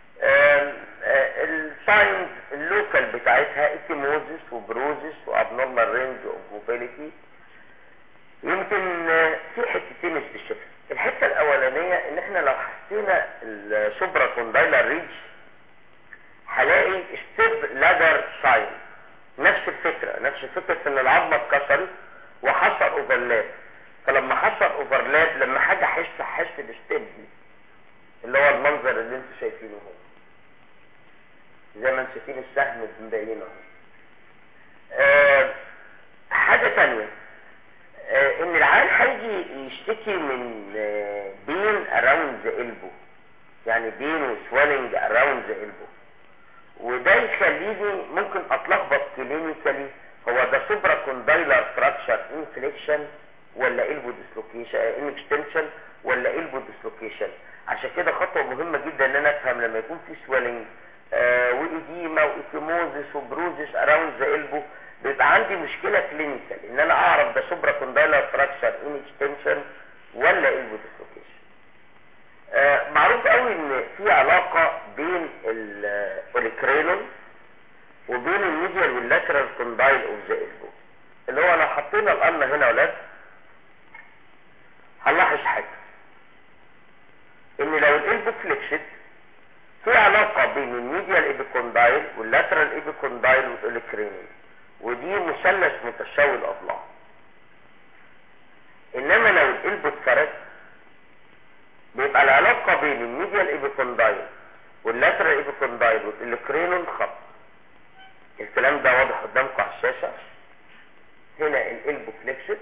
الساينز اللوكال بتاعتها ايكيموزيس وبروزيس وابنورمال رينج اوف موبيليتي. يمكن في حتتين مش بالشكل. الحته الاولانيه ان احنا لو حسينا السوبرا كوندايلر ريدج هلاقي ستيب لادر ساين، نفس الفكره ان العظمه اتكسرت وحصل اوفرلاب، فلما حصل اوفرلاب لما حاجه حس الستيب دي اللي هو المنظر اللي انتم شايفينه هو زي ما انتم شايفين السهم مبينه اهو. حاجه ثانيه ان العيان هيجي يشتكي من بين اراوند ذا البو، يعني بين وسويلنج اراوند ذا البو، وده يخليني ممكن اتلخبط كلينيكالي هو ده سوبرا كوندايلر فراكشر انفليكشن ولا البو ديسلوكيشن ان اكستنشن ولا البو ديسلوكيشن. عشان كده خطوه مهمه جدا ان انا افهم لما يكون في سويلنج وايديما وايكيموزيس وبروزيس اراوند ذا البو، بيبقى عندي مشكله كلينيكال ان انا اعرف ده سوبرا كوندايلر فراكشر ان اكستنشن ولا البو ديسلوكيشن. معروف قوي ان في علاقه بين الاوليكرينون وبين الميديال واللاترال كوندايل اوف ذا البو، اللي هو لو حطينا القلم هنا يا ولاد هنلاحظ حاجه ان لو الالبو فليكسد في علاقه بين الميديال ايبيكوندايل واللاترال ايبيكوندايل والاوليكرينون، ودي مثلث متساوي الاضلاع. انما لو الالبو اتفرد بيبقى العلاقه بين الميديال ايبيكوندايل واللاترال ايبيكوندايل والاوليكرينون خط. الكلام ده واضح قدامكم على الشاشه. هنا الالبو فليكسد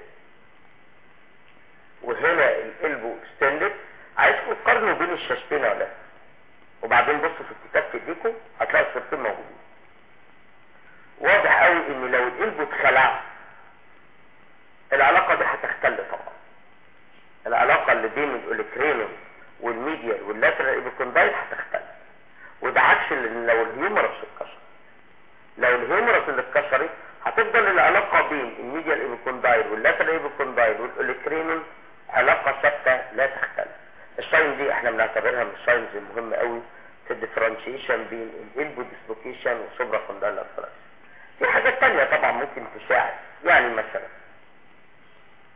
وهنا الالبو اكستندد. عايزكم تقارنوا بين الشاشتين يا ولاد، وبعدين بصوا في الكتاب في ايديكم هتلاقوا الصورتين موجودين. واضح قوي ان لو الالبو اتخلع العلاقه دي هتختل طبعا. العلاقه اللي بين الاوليكرينون والميديال واللاترال ايبيكوندايل هتختل، وده عكس لو الهيومرس اتكسر. لو الهيومرس اللي اتكسرت هتفضل العلاقه بين الميديال ايبيكوندايل واللاترال ايبيكوندايل والاوليكرينون علاقه ثابته لا تختلف. الساين دي احنا بنعتبرها من الساينز المهمه قوي في الديفرنشيشن بين الالبو ديسلوكيشن والسوبرا كوندايلر فراكشر. في حاجات تانية طبعا ممكن تساعد، يعني مثلا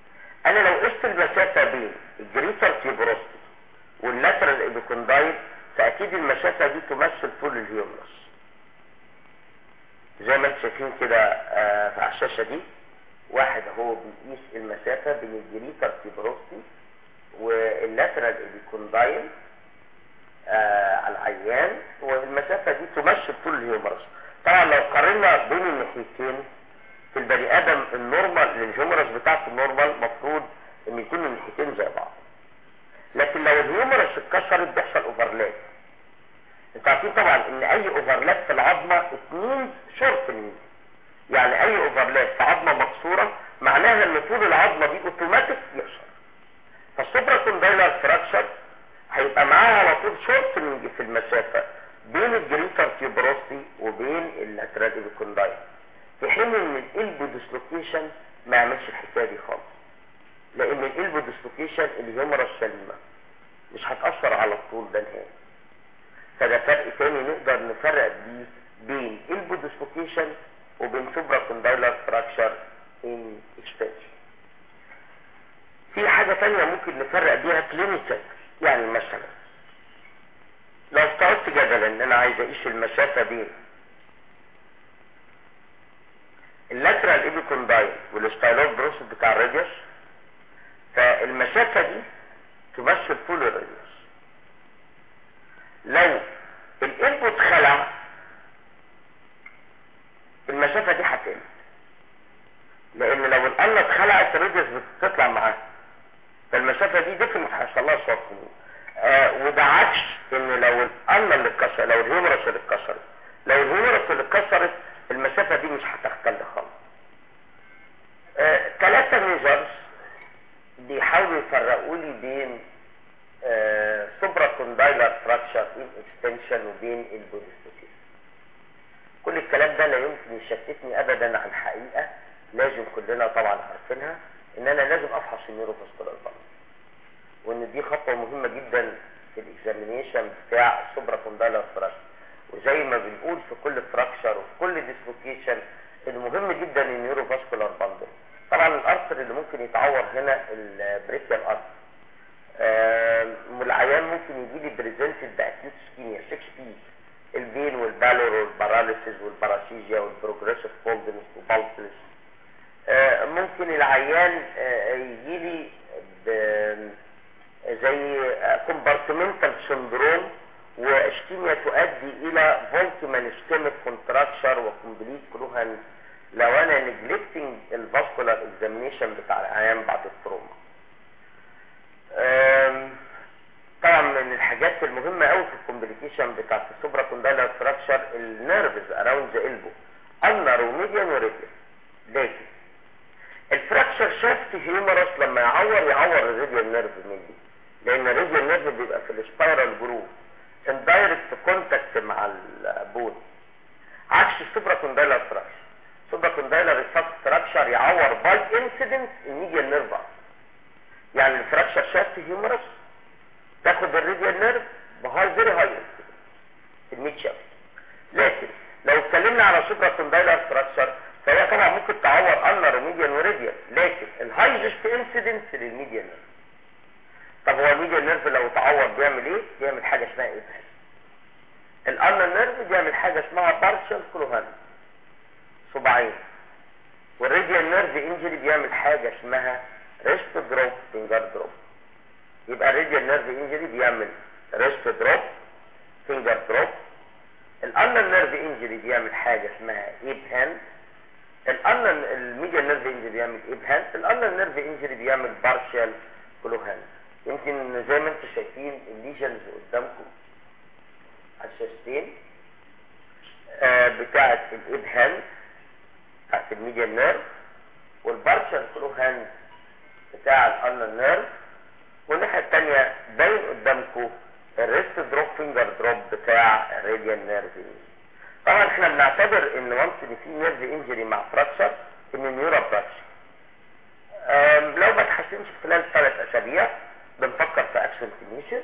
انا لو قست المسافه بين الجريتر تيوبروستي واللاترال ايبيكوندايل فاكيد المسافة دي تمثل طول الهيومرس زي ما انتم شايفين كده على الشاشة دي. واحد اهو بيقيس المسافة بين الجريتر تيبروستي واللاترال ايبيكوندايل على العيان، والمسافة دي تمثل طول الهيومرس. طبعا لو قارنا بين الناحيتين في البني ادم النورمال الهيومرس بتاعته النورمال مفروض ان يكون الناحيتين زي بعض، لكن لو الهيومرس اتكسرت بيحصل اوفرلاب. انتوا عارفين طبعا ان اي اوفرلاب في العظمه اتنين شورت مني، يعني اي اوفرلاب في عظمه مكسوره معناها ان طول العظمه دي اوتوماتيك يقصر. فالسوبرا كوندايلر فراكشر هيبقى معاها على طول شورت مني في المسافه بين الجريتر تيوبروستي وبين اللاترال ايبيكوندايل، في حين ان الالبو ديسلوكيشن ما يعملش الحكايه دي خالص، لان الالبو ديسلوكيشن الهيومرس سليمه مش هتاثر على الطول ده نهائي. فده فرق تاني نقدر نفرق بيه بين البو ديسلوكيشن وبين سوبرا كوندايلر فراكشر ان اكستنشن. في حاجه تانيه ممكن نفرق بيها كلينيكال، يعني مثلا لو افترضت جدلا ان انا عايز اقيس المسافه بين اللاترال ايبيكوندايل والستايلوت بروسس بتاع الراديوس، فالمسافه دي تمثل طول الراديوس. لو الالبو اتخلع المسافه دي هتقل، لان لو القلة اتخلعت الراديوس بتطلع معاها، فالمسافه دي ديفنت هيحصل لها شورت. وده عكس ان لو القلة اللي اتكسرت، لو الهيومرس اللي اتكسرت، لو الهيومرس اللي اتكسرت المسافه دي مش هتختل خالص. 3 ميجرز بيحاولوا يفرقوا لي بين سوبرا كوندايلر فراكشر ان اكستنشن وبين البوديستوكيس. كل الكلام ده لا يمكن يشتتني ابدا عن حقيقه لازم كلنا طبعا عارفينها، ان انا لازم افحص النيوروفاسكولار بالانس، وان دي خطوه مهمه جدا في الاكزامينيشن بتاع السوبرا كوندايلر فراكشر. وزي ما بنقول في كل فراكشر وفي كل ديسلوكيشن المهم جدا النيوروفاسكولار بالانس. طبعا الارثر اللي ممكن يتعور هنا البريكيال ارثر، والعيان ممكن يجي لي بريزنتد باكيوت اسكيميا 6 بي، البين والبالور والباراليسيس والباراسيجيا والبروجريسيف كولدنس وبالسلس. ممكن العيان يجي لي زي كومبارتمنتال سندروم واسكيميا تؤدي الى فولتمان اسكيميك كونتراكشر وكومبليت كلوهان لو انا نجلكتنج الفاسكولار اكزامينيشن بتاع العيان بعد التروما. طبعا من الحاجات المهمه قوي في الكومبليكيشن بتاعت السوبرا كوندايلر فراكشر النيرفز اراوند ذا البو انر وميديان وريديان. لكن الفراكشر شافت هيومرس لما يعور الريديان نيرف مني، لان الريديان نيرف بيبقى في السبايرال جروف ان دايركت كونتاكت مع البون، عكس السوبرا كوندايلر فراكشر. السوبرا كوندايلر فراكشر يعور باي انسيدنت الميديان نيرف، يعني الفراكشر شافت هيومرس تاخد الريديان نيرف بهاي فيري هاي في الميد شافت. لكن لو اتكلمنا على سوبرا كوندايلر فراكشر فهي طبعا ممكن تعور انر وميديان وريديان، لكن الهايزست انسيدنت للميديان نيرف. طب هو الميديان نيرف لو تعور بيعمل ايه؟ بيعمل حاجه اسمها ابهام. الانر نيرف بيعمل حاجه اسمها بارشال كلوهان صباعين، والريديان نيرف انجري بيعمل حاجه اسمها ريست دروب فينجر دروب. يبقى الريديان نيرف انجري بيعمل ريست دروب فينجر دروب، الانر نيرف انجري بيعمل حاجه اسمها ابهام، الميديان نيرف انجري بيعمل ابهام، الانر نيرف انجري بيعمل بارشال كلوهان. يمكن زي ما انتم شايفين الليجنز قدامكم على الشاشتين بتاعه الابهام بتاعه الميديان نيرف، والبارشال كلوهان بتاع الانر نيرف، والناحيه الثانيه باين قدامكم الريست دروب فينجر دروب بتاع الراديان نيرف. طبعا احنا بنعتبر ان وانس ان في نيرف انجري مع فراكشر ان النيورا فراكشر. لو ما اتحسنش خلال 3 اسابيع بنفكر في اكشن تنيشس،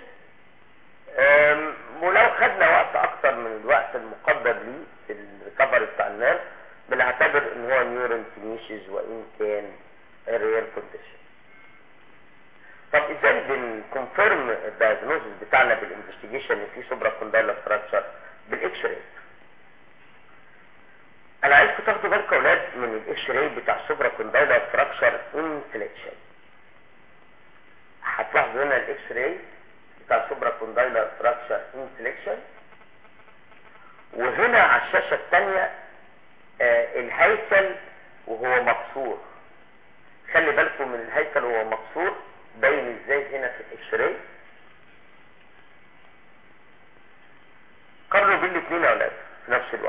ولو خدنا وقت اكتر من الوقت المقدر ليه في الريكفري بتاع النيرف بنعتبر ان هو نيورال تنيشس وان كان رير كونديشن. طب ازاي بنكونفيرم الدايجنوزس بتاعنا بالانفستيجيشن ان في سوبرا كوندايلر فراكشر؟ بالاكس راي. انا عايزكم تاخدوا بالكم يا اولاد من الاكس راي بتاع سوبرا كوندايلر فراكشر انفليكشن. هتلاحظوا هنا الاكس راي بتاع سوبرا كوندايلر فراكشر انفليكشن، وهنا على الشاشه الثانيه الهيكل وهو مكسور. خلي بالكم من الهيكل وهو مكسور باين ازاي هنا في الاكس راي. قارنوا بين الاثنين يا اولاد في نفس الوقت.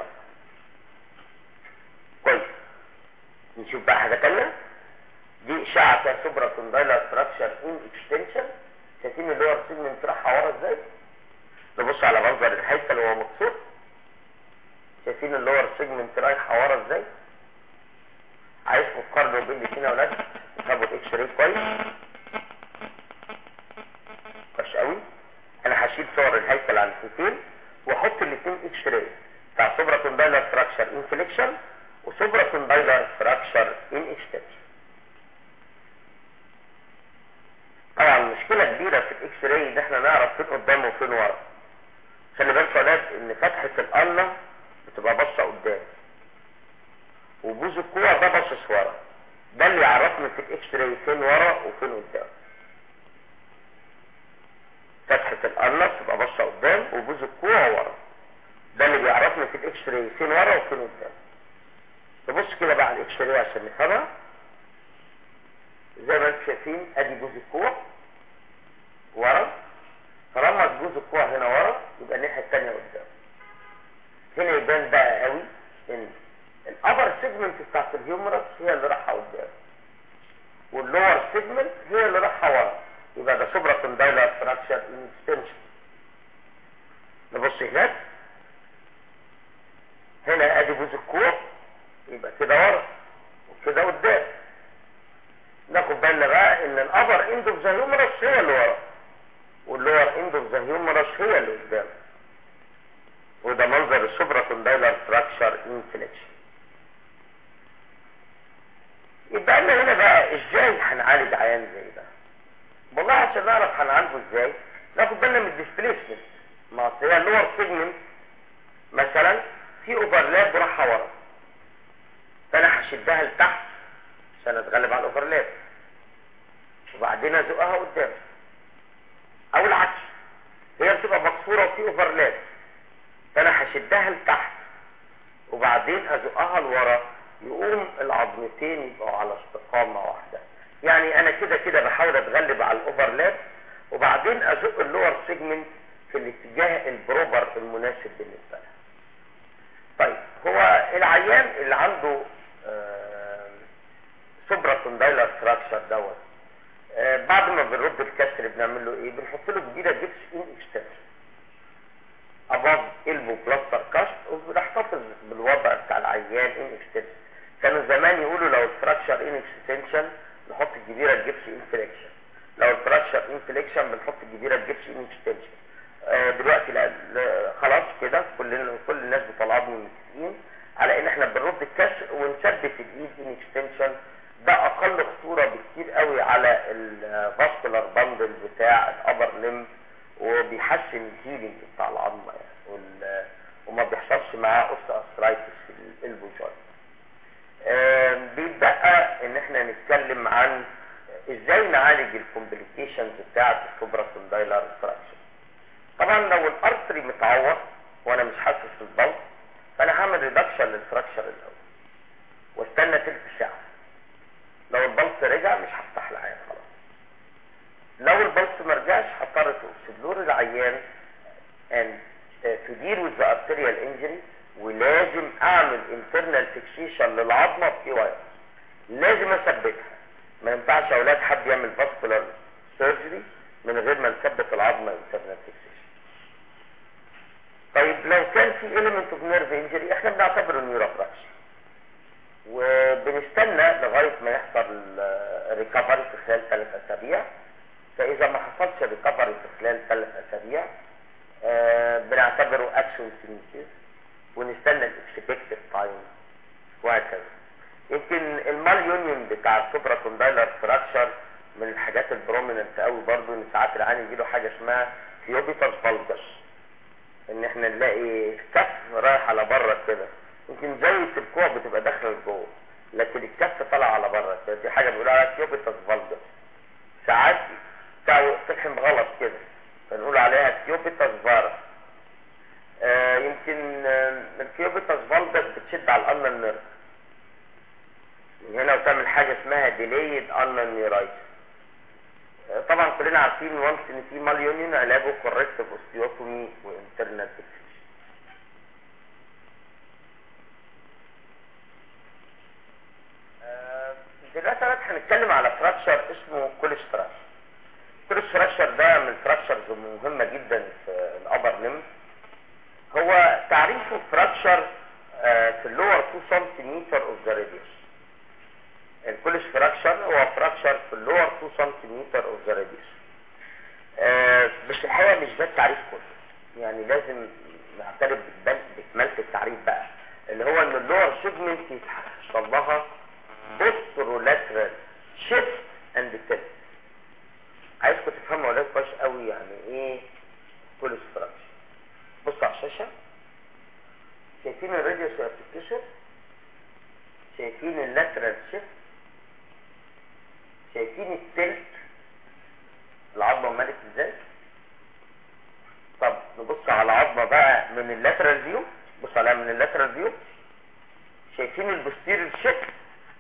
كويس. نشوف بقى حاجه ثانيه. دي اشعه بتاع سوبرا كوندايلر فراكشر ان اكستنشن. شايفين اللور سيجمنت رايحه ورا ازاي؟ نبص على منظر الهيكل وهو مكسور. شايفين اللور سيجمنت رايحه ورا ازاي؟ عايزكم تقارنوا بين الاثنين يا اولاد. تاخدوا الاكس راي كويس. كويس قوي. انا هشيل صور الهيكل عن الحتتين واحط الاثنين اكس راي بتاع سوبرا كوندايلر فراكشر انفليكشن وسوبرا كوندايلر فراكشر ان اكستنشن. طبعا مشكله كبيره في الاكس راي ان احنا نعرف فين قدام وفين ورا. خلي بالكم يا اولاد ان فتحه القلة بتبقى باصه قدام وبوز الكوع ده باصص ورا. ده اللي يعرفني في الاكس راي فين ورا وفين قدام. فتحه القلة بتبقى باصه قدام وبوز الكوع ورا. ده اللي بيعرفني في الاكس راي فين ورا وفين قدام. نبص كده بقى على الاكس راي عشان نفهمها. زي ما انتم شايفين ادي بوز الكوع ورا. طالما بوز الكوع هنا ورا يبقى الناحيه الثانيه قدام. هنا يبان بقى قوي ان الابر سيجمنت بتاعت الهيومرس هي اللي رايحه قدام واللور سيجمنت هي اللي رايحه ورا. يبقى ده سوبرا كوندايلر فراكشر ان اكستنشن. نبص هناك. هنا ادي بوز الكوع يبقى كده ورا وكده قدام. ناخد بالنا بقى ان الابر اند اوف ذا هيومرس هي اللي ورا واللور اند اوف ذا هيومرس هي اللي قدام. وده منظر السوبرا كوندايلر فراكشر انفليكشن. يبقى لنا هنا بقى ازاي هنعالج عيان زي ده؟ والله عشان نعرف هنعالجه ازاي ناخد بالنا من الديسبليسمنت. ما هي اللور سيجمنت مثلا في اوفرلاب رايحه ورا، فانا هشدها لتحت عشان اتغلب على الاوفرلاب وبعدين ازقها قدام. او العكس، هي بتبقى مكسوره وفي اوفرلاب فانا هشدها لتحت وبعدين ازقها لورا، يقوم العظمتين يبقوا على استقامه واحده. يعني انا كده كده بحاول اتغلب على الاوفرلاب وبعدين ازق اللور سيجمنت في الاتجاه البروبر المناسب بالنسبه لها. طيب هو العيان اللي عنده سوبرا كوندايلر فراكشر دوت بعد ما بنرد الكسر بنعمل له ايه؟ بنحط له جديده جبس ان اكستنشن اباف البو بلاستر كاست وبنحتفظ بالوضع بتاع العيان ان اكستنشن. كانوا زمان يقولوا لو الفراكشر ان اكستنشن نحط الجبيره الجبس انفليكشن، لو الفراكشر انفليكشن بنحط الجبيره الجبس ان اكستنشن. دلوقتي لا خلاص كده كل الناس بطلعات متفقين على ان احنا بنرد الكسر ونثبت الايد ان اكستنشن. ده اقل خطوره بكتير قوي على الفاسكولار باندل بتاع الابر ليم وبيحسن الهيلينج بتاع العظمه يعني وما بيحصلش معاه اوستيوارثرايتس في الالبو جوينت. بيتبقى ان احنا نتكلم عن ازاي نعالج الكومبليكيشنز بتاعه السوبرا كوندايلر فراكشر. طبعا لو الارتري متعور وانا مش حاسس بالضغط فانا هعمل ريدكشن للفراكشر الاول واستنى تلت ساعه. لو البلس رجع مش هفتح العيان خلاص. لو البلس ما رجعش هضطر تسبلور العيان and to deal with the arterial injury ولازم اعمل internal fixation للعظمه بكي واير. لازم اثبتها. ما ينفعش يا اولاد حد يعمل vascular surgery من غير ما نثبت العظمه internal fixation. طيب لو كان في element of nerve injury احنا بنعتبره نيوروفراكشر وبنستنى لغايه ما يحصل ريكفري في خلال 3 اسابيع. فاذا ما حصلش ريكفري في خلال 3 اسابيع بنعتبره اكشن سينيسيس ونستنى الاكسبكتد تايم وهكذا. يمكن المال يونيون بتاع السوبرا كوندايلر فراكشر من الحاجات البروميننت قوي برضو ان ساعات العين يجيله حاجه اسمها كيوبيتاس فالجس، ان احنا نلاقي الكف رايح على بره كده، يمكن زاويه الكوع بتبقى داخله لجوه لكن الكف طالع على بره كده، دي حاجه بيقولوا عليها كيوبيتاس فالجس. ساعات تفهم غلط كده فنقول عليها كيوبيتاس فارس. يمكن الكيوبيتاس فالجس بتشد على الالنر نيرف من هنا وتعمل حاجه اسمها ديليد النر نيرايتس. طبعا كلنا عارفين وانس ان في مال يونيون علاجه كوركتيف اوستيوتومي وانترنال فيكسيشن. دلوقتي هنتكلم على فراكشر اسمه كوليس فراكشر. كوليس فراكشر ده من الفراكشرز المهمه جدا في الابر ليم. هو تعريفه فراكشر في اللور 2 سنتيمتر اوف ذا راديوس. الكوليس فراكشر هو فراكشر في اللور 2 سنتيمتر اوف ذا راديوس. بس الحقيقه مش ده التعريف كله، يعني لازم نعترف بكمالة التعريف بقى، اللي هو ان اللور سيجمنت يحصل لها بوسترولاترال شيفت اند تيلت. عايزكم تفهموا يا ولاد كويس قوي يعني ايه كوليس فراكشر. بصوا على الشاشه، شايفين الراديوس وهي بتتكسر؟ شايفين اللاترال شيفت؟ شايفين التلت العظمه مالت ازاي؟ طب نبص على العظمه بقى من اللاترال فيو، بص عليها من اللاترال فيو. شايفين البوستيريور شيفت؟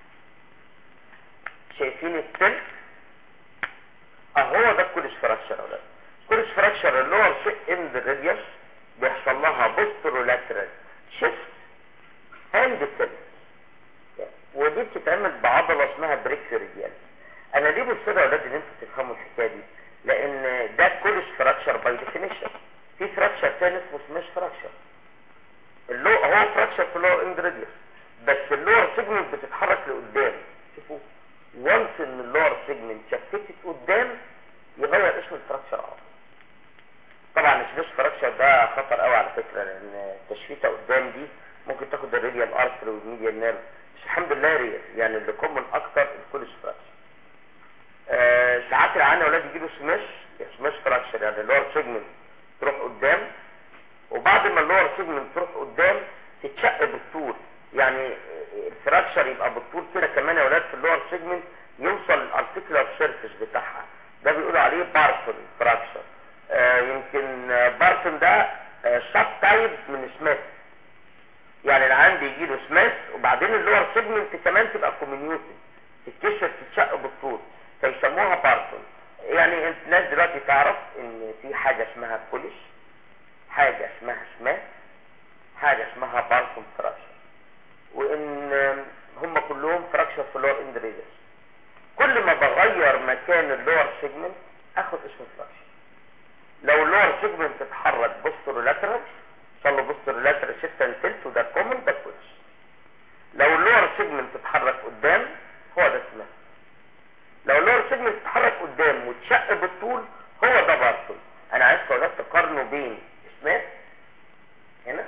شايفين التلت؟ اهو ده الكوليس فراكشر يا ولاد. الكوليس فراكشر اللور اند الراديوس بيحصل لها بوسترولاترال شيفت اند تلت، ودي بتتعمل بعضله اسمها بريكسيريديال. انا ليه بصير يا ولاد ان انتوا تفهموا الحكايه دي؟ لان ده كوليس فراكشر باي ديفينيشن. في فراكشر تاني اسمه سماش فراكشر. هو فراكشر في اللور اند راديوس بس اللور سيجمنت بتتحرك لقدام. شوفوا وانس ان اللور سيجمنت شفتت قدام يغير اسم الفراكشر على طول. طبعا السماش فراكشر ده خطر قوي على فكره، لان التشفيته قدام دي ممكن تاخد الراديال ارتري والميديال نيرف، بس الحمد لله ريال، يعني اللي كومن اكتر الكوليس فراكشر. ساعات العيان اولاد يجيله سماش فراكشر، يعني اللور سيجمنت تروح قدام، وبعد ما اللور سيجمنت تروح قدام تتشق بالطول، يعني الفراكشر يبقى بالطول كده كمان يا اولاد في اللور سيجمنت يوصل الارتيكولار سيرفيس بتاعها، ده بيقولوا عليه بارتون فراكشر. يمكن بارتون ده سب تايب من سماث، يعني العيان بيجيله سماث وبعدين اللور سيجمنت كمان تبقى كومينيوتد تتكسر تتشق بالطول فيسموها بارتون. يعني الناس دلوقتي تعرف ان في حاجه اسمها كوليس، حاجه اسمها سماث، حاجه اسمها بارتون فراكشر، وان هم كلهم فراكشر في اللور اند راديوس. كل ما بغير مكان اللور سيجمنت اخد اسم فراكشر. لو اللور سيجمنت اتحرك بوسترولاترال صار له بوسترولاترال شيفت اند تلت وده كومن ده كوليس. لو اللور سيجمنت اتحرك قدام هو ده سماث. لو اللور سيجمنت اتحرك قدام واتشق بالطول هو ده بارتون. انا عايزكم يا ولاد تقارنوا بين سماث هنا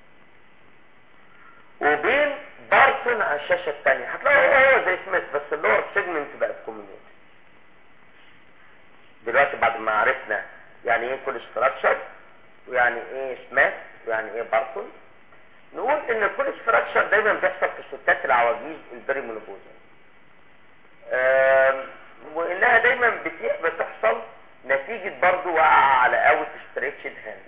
وبين بارتون على الشاشه الثانيه، هتلاقوا هو زي سماث بس اللور سيجمنت بقى كوميونيتي. دلوقتي بعد ما عرفنا يعني ايه كوليس فراكشر ويعني ايه سماث ويعني ايه بارتون، نقول ان الكوليس فراكشر دايما بيحصل في الستات العواجيز البريمونوبوزال، وانها دايما بتحصل نتيجة برضو وقع على اوت ستريتشد هاند.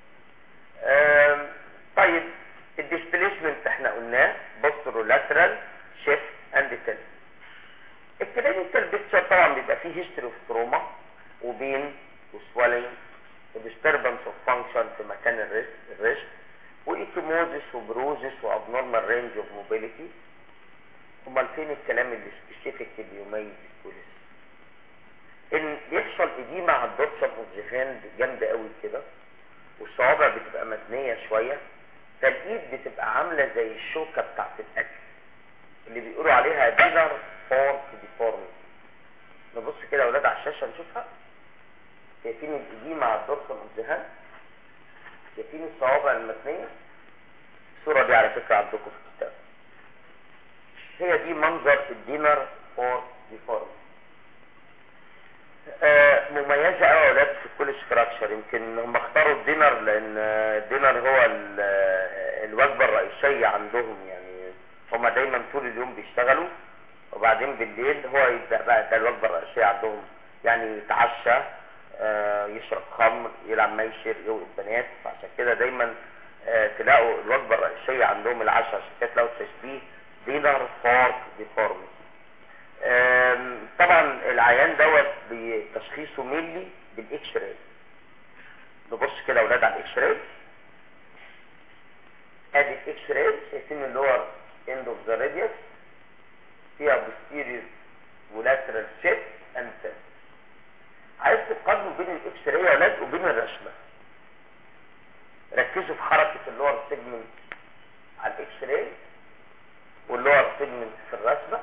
طيب الديسبليسمنت احنا قلناه بوسترولاترال شيفت اند تيلت. الكلينيكال بيكتشر طبعا بيبقى فيه هيستوري اوف تروما وبين وسوالينج وديستربنس اوف فانكشن في مكان الريست وايكيموزيس وبروزيس وابنورمال رينج اوف موبيليتي. امال فين الكلام اللي سبيسيفيك اللي يميز الكوليس؟ ان بيحصل اديمه على الدورسال اوف ذا هاند جامده قوي كده، والصوابع بتبقى متنيه شويه، فالايد بتبقى عامله زي الشوكه بتاعت الاكل اللي بيقولوا عليها دينر فورك ديفورميتي. نبص كده يا اولاد على الشاشه نشوفها. شايفين الاديمه على الدورسال اوف ذا هاند؟ شايفين الصوابع المتنيه؟ الصوره دي على فكره عندكم في الكتاب. هي دي منظر الدينر فور ديفورم. مميزة قوي يا ولاد في الكوليج فراكشر. يمكن هم اختاروا الدينر لان الدينر هو الوجبة الرئيسية عندهم. يعني هم دايما طول اليوم بيشتغلوا وبعدين بالليل هو يبدأ بقى ده الوجبة الرئيسية عندهم. يعني يتعشى، يشرب خمر، يلعب ميشر، يوقف بنات. فعشان كده دايما تلاقوا الوجبة الرئيسية عندهم العشاء. عشان كده تلاقوا تشبيه دينر فارك ديفورمي. طبعا العيان دوت بتشخيصه مينلي بالاكس راي. نبص كده يا اولاد على الاكس راي. ادي الاكس راي، شايفين اللور اند اوف ذا راديوس فيها بوستيريور ولاترال شيب اند سيل. عايز تقارنوا بين الاكس راي يا اولاد وبين الرسمه. ركزوا في حركه اللور سيجمنت على الاكس راي واللور سيجمنت في الرسمه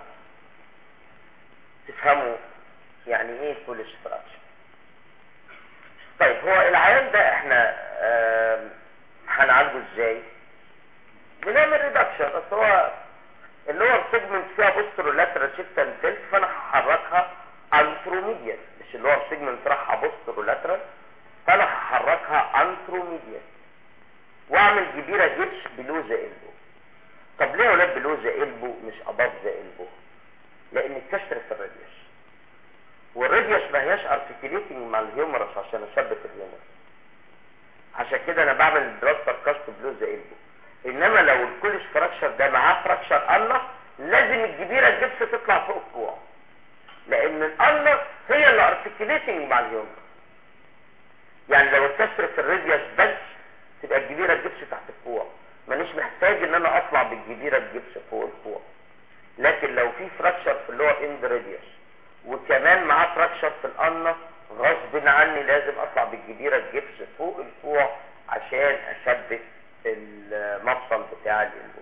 تفهموا يعني ايه كوليج فراكشر. طيب هو العيان ده احنا هنعالجه ازاي؟ بنعمل ريدكشن. بس هو اللور سيجمنت فيها بوسترولاترال شيفت اند تلت، فانا هحركها انتروميديال. مش اللور سيجمنت راح بوسترولاترال، فانا هحركها انتروميديال واعمل جبيره جبس بلو ذا إلبو. طب ليه يا ولاد بلو ذا إلبو مش اباف ذا إلبو؟ لان الكسر في الراديوس، والراديوس ما هياش ارتكيليتنج مع الهيومرس عشان اثبت الهيومرس. عشان كده انا بعمل البلاستر كاست بلو ذا إلبو. انما لو الكوليج فراكشر ده معاه فراكشر الله، لازم الجبيره الجبس تطلع فوق الكوع، لان الالله هي اللي ارتكيليتنج مع الهيومرس. يعني لو الكسر في الراديوس بس تبقى الجبيره الجبس تحت الكوع، مانيش محتاج ان انا اطلع بالجبيره الجبس فوق الكوع. لكن لو في فراكشر في اللور اند راديوس وكمان معاه فراكشر في القنه، غصب عني لازم اطلع بالجبيره الجبس فوق الكوع عشان اثبت المفصل بتاع القلب.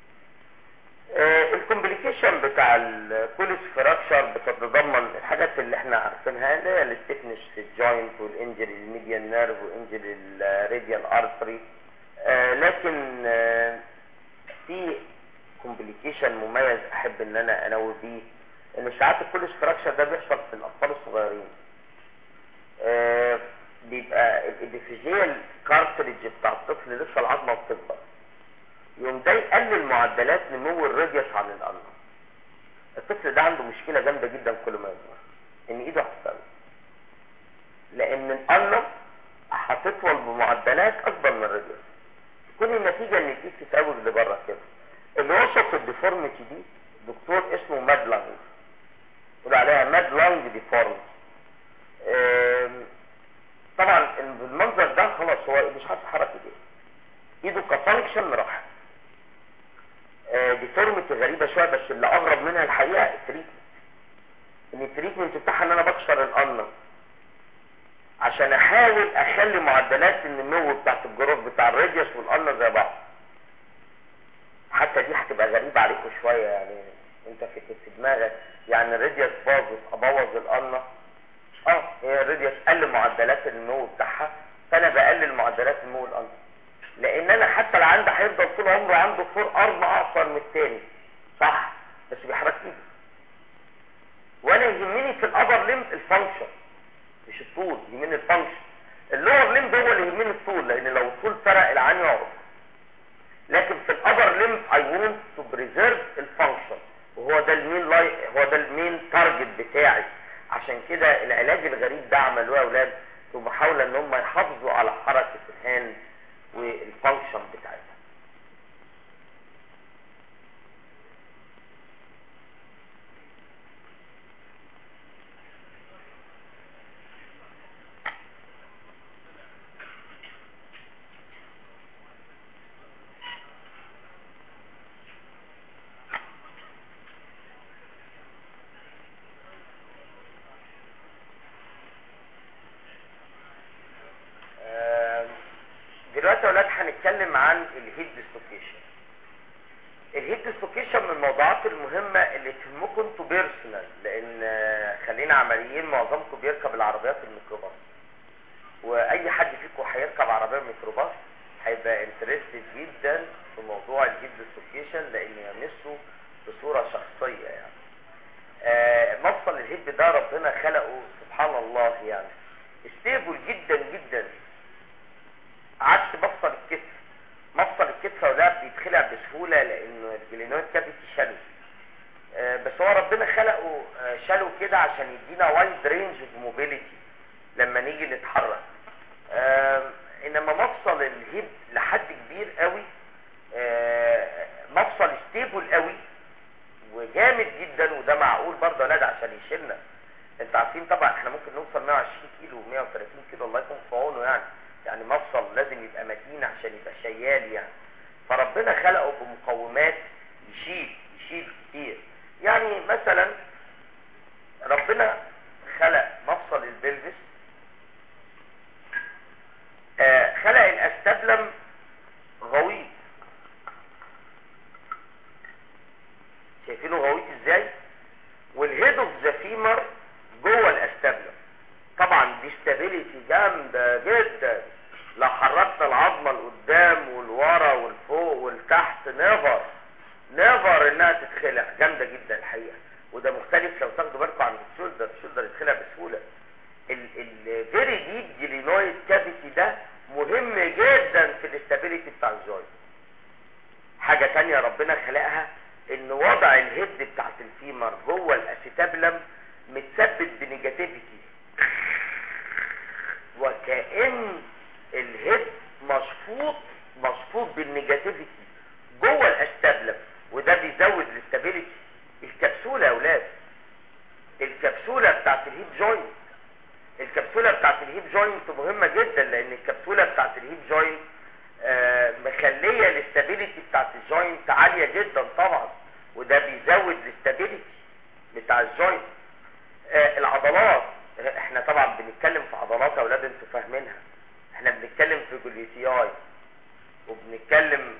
الكومبليكيشن بتاع الكوليج فراكشر بتتضمن الحاجات اللي احنا عارفينها، اللي هي الستيفنس في الجوينت والانجري الميديان نيرف وانجري الراديال ارتري. لكن في كومبليكيشن مميز احب ان انا انوه بيه، ان ساعات الكوليج فراكشر ده بيحصل في الاطفال الصغيرين. بيبقى الابيفيزيال كارتريج بتاع الطفل لسه العظمه بتكبر، يوم ده يقلل معدلات نمو الراديوس عن القلب. الطفل ده عنده مشكله جامده جدا كل ما يكبر، ان ايده هتتسوي، لان القلب هتطول بمعدلات اكبر من الراديوس. تكون النتيجه ان الايد تتسوي لبره كده. اللي وصف الديفورميتي دي دكتور اسمه ماد لانج، يقول عليها ماد لانج ديفورميتي. طبعا بالمنظر ده خلاص هو مش عارف يحرك ايده كفانكشن راح. ديفورميتي غريبه شويه، بس اللي اغرب منها الحقيقه التريتمنت. ان التريتمنت بتاعها ان انا بكسر القلب عشان احاول اخلي معدلات النمو بتاعت الجروف بتاع الراديوس والقلب زي بعض. حتى دي هتبقى غريبه عليكم شويه. يعني انت في دماغك يعني الراديوس باظت ابوظ القلب؟ هي الراديوس قل معدلات النمو بتاعها، فانا بقلل معدلات نمو القلب، لان انا حتى اللي عندي هيفضل طول عمره عنده فور ارم اقصر من التاني، صح؟ بس بيحرك ايده. وانا يهمني في الابر ليمب الفانكشن مش الطول، يهمني الفانكشن. اللور ليمب هو اللي يهمني الطول، لان لو الطول فرق العين يعرف. لكن في الابر ليمب I want to preserve الفانكشن، وهو ده المين هو ده المين تارجت بتاعي. عشان كده العلاج الغريب ده عملوه يا اولاد في محاوله ان هم يحافظوا على حركه الهاند والفانكشن بتاعتها. دلوقتي يا اولاد هنتكلم عن الهيد ديسلوكيشن. الهيد ديسلوكيشن من الموضوعات المهمه اللي تهمكم انتوا بيرسونال، لان خلينا عمليين معظمكم بيركب العربيات الميكروباص، واي حد فيكم هيركب عربيه ميكروباص هيبقى انترستد جدا في موضوع الهيد ديسلوكيشن، لان يمسه بصوره شخصيه. يعني مفصل الهيد ده ربنا خلقه سبحان الله يعني ستيبل جدا جدا، عكس مفصل الكتف. مفصل الكتف ولا بيتخلع بسهوله لانه الجلينويد كافيتي شالو، بس هو ربنا خلقه شالو كده عشان يدينا وايد رينج اوف موبيليتي لما نيجي نتحرك. انما مفصل الهيب لحد كبير قوي مفصل ستيبل قوي وجامد جدا، وده معقول برضه ولاد عشان يشيلنا. انت عارفين طبعا احنا ممكن نوصل 120 كيلو و130 كيلو، الله يكون في عونه يعني مفصل لازم يبقى متين عشان يبقى شيال يعني. فربنا خلقه بمقومات يشيل كتير. يعني مثلا ربنا خلق مفصل البلفس، خلق الاستبلم غويط، شايفينه غويط ازاي؟ والهيد اوف ذا فيمر جوه الاستبلم. طبعا دي ستابيليتي جامده جدا، لو حركنا العظمه لقدام والورا والفوق والتحت نيفر انها تتخلع، جامده جدا الحقيقه. وده مختلف لو تاخدوا بالكم عن الشولدر يتخلع بسهوله. الفيري ديب جلينويد كافيتي ده مهم جدا في الاستابيليتي بتاع الجوينت. حاجه تانية ربنا خلقها ان وضع الهيد بتاعت الفيمر جوه الاسيتابلم متثبت بنيجاتيفيتي، وكأن الهيد مشفوط بالنيجاتيفيتي جوه الاستابلم، وده بيزود الاستابيليتي. الكبسوله يا اولاد، الكبسوله بتاعت الهيب جوينت مهمه جدا، لان الكبسوله بتاعت الهيب جوينت مخليه الاستابيليتي بتاعت الجوينت عاليه جدا طبعا، وده بيزود الاستابيليتي بتاع الجوينت. العضلات، احنا طبعا بنتكلم في عضلات يا اولاد انتوا فاهمينها، احنا بنتكلم في جلوتياي، وبنتكلم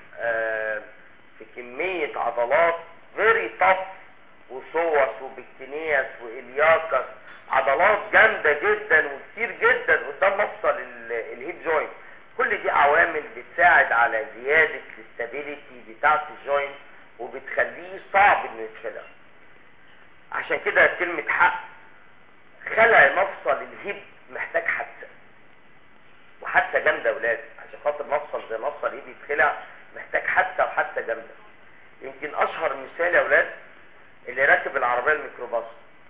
في كميه عضلات فيري طف، وسوس وبكتينياس والياكس، عضلات جامده جدا وكتير جدا قدام مفصل الهيب جوينت. كل دي عوامل بتساعد على زياده الاستابيليتي بتاعه الجوينت وبتخليه صعب انه يتخلع. عشان كده كلمه حق، خلع مفصل الهيب محتاج حادثه، وحادثه جامده يا ولاد، عشان خاطر مفصل زي مفصل الهيب يتخلع محتاج حادثه، وحادثه جامده. يمكن اشهر مثال يا ولاد اللي راكب العربيه الميكروباص.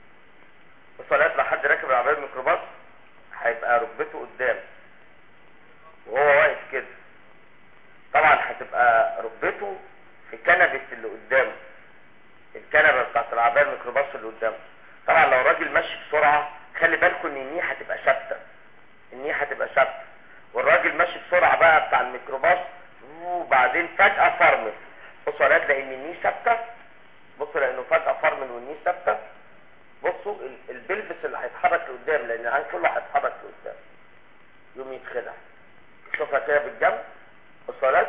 وصلت لحد راكب العربيه الميكروباص هيبقى ركبته قدام وهو واقف كده، طبعا هتبقى ركبته في كنبه اللي قدامه، الكنبه بتاعت العربيه الميكروباص اللي قدامه. طبعا لو راجل ماشي بسرعه خلي بالكم ان النيه هتبقى ثابته، والراجل ماشي بسرعه بقى بتاع الميكروباص وبعدين فجاه فرمل. بصوا يا ولاد، لان النيه ثابته، بصوا لانه فجاه فرمل والنيه ثابته، بصوا البلفس اللي هيتحرك لقدام، لان العين كله هيتحرك لقدام يوم يتخلع. شوفها كده بالجنب، بصوا يا ولاد،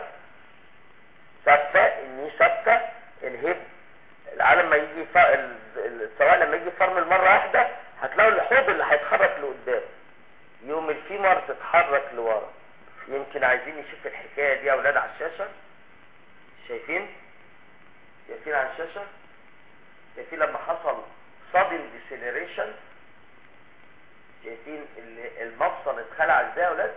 ثابته النيه ثابته، الهيب العالم ما يجي سواء لما يجي فرمل مره واحده هتلاقوا الحوض اللي هيتحرك لقدام، يوم الفيمر تتحرك لورا. يمكن عايزين نشوف الحكايه دي يا اولاد على الشاشه. شايفين على الشاشه؟ شايفين لما حصل sudden deceleration؟ شايفين المفصل اتخلع ازاي يا اولاد؟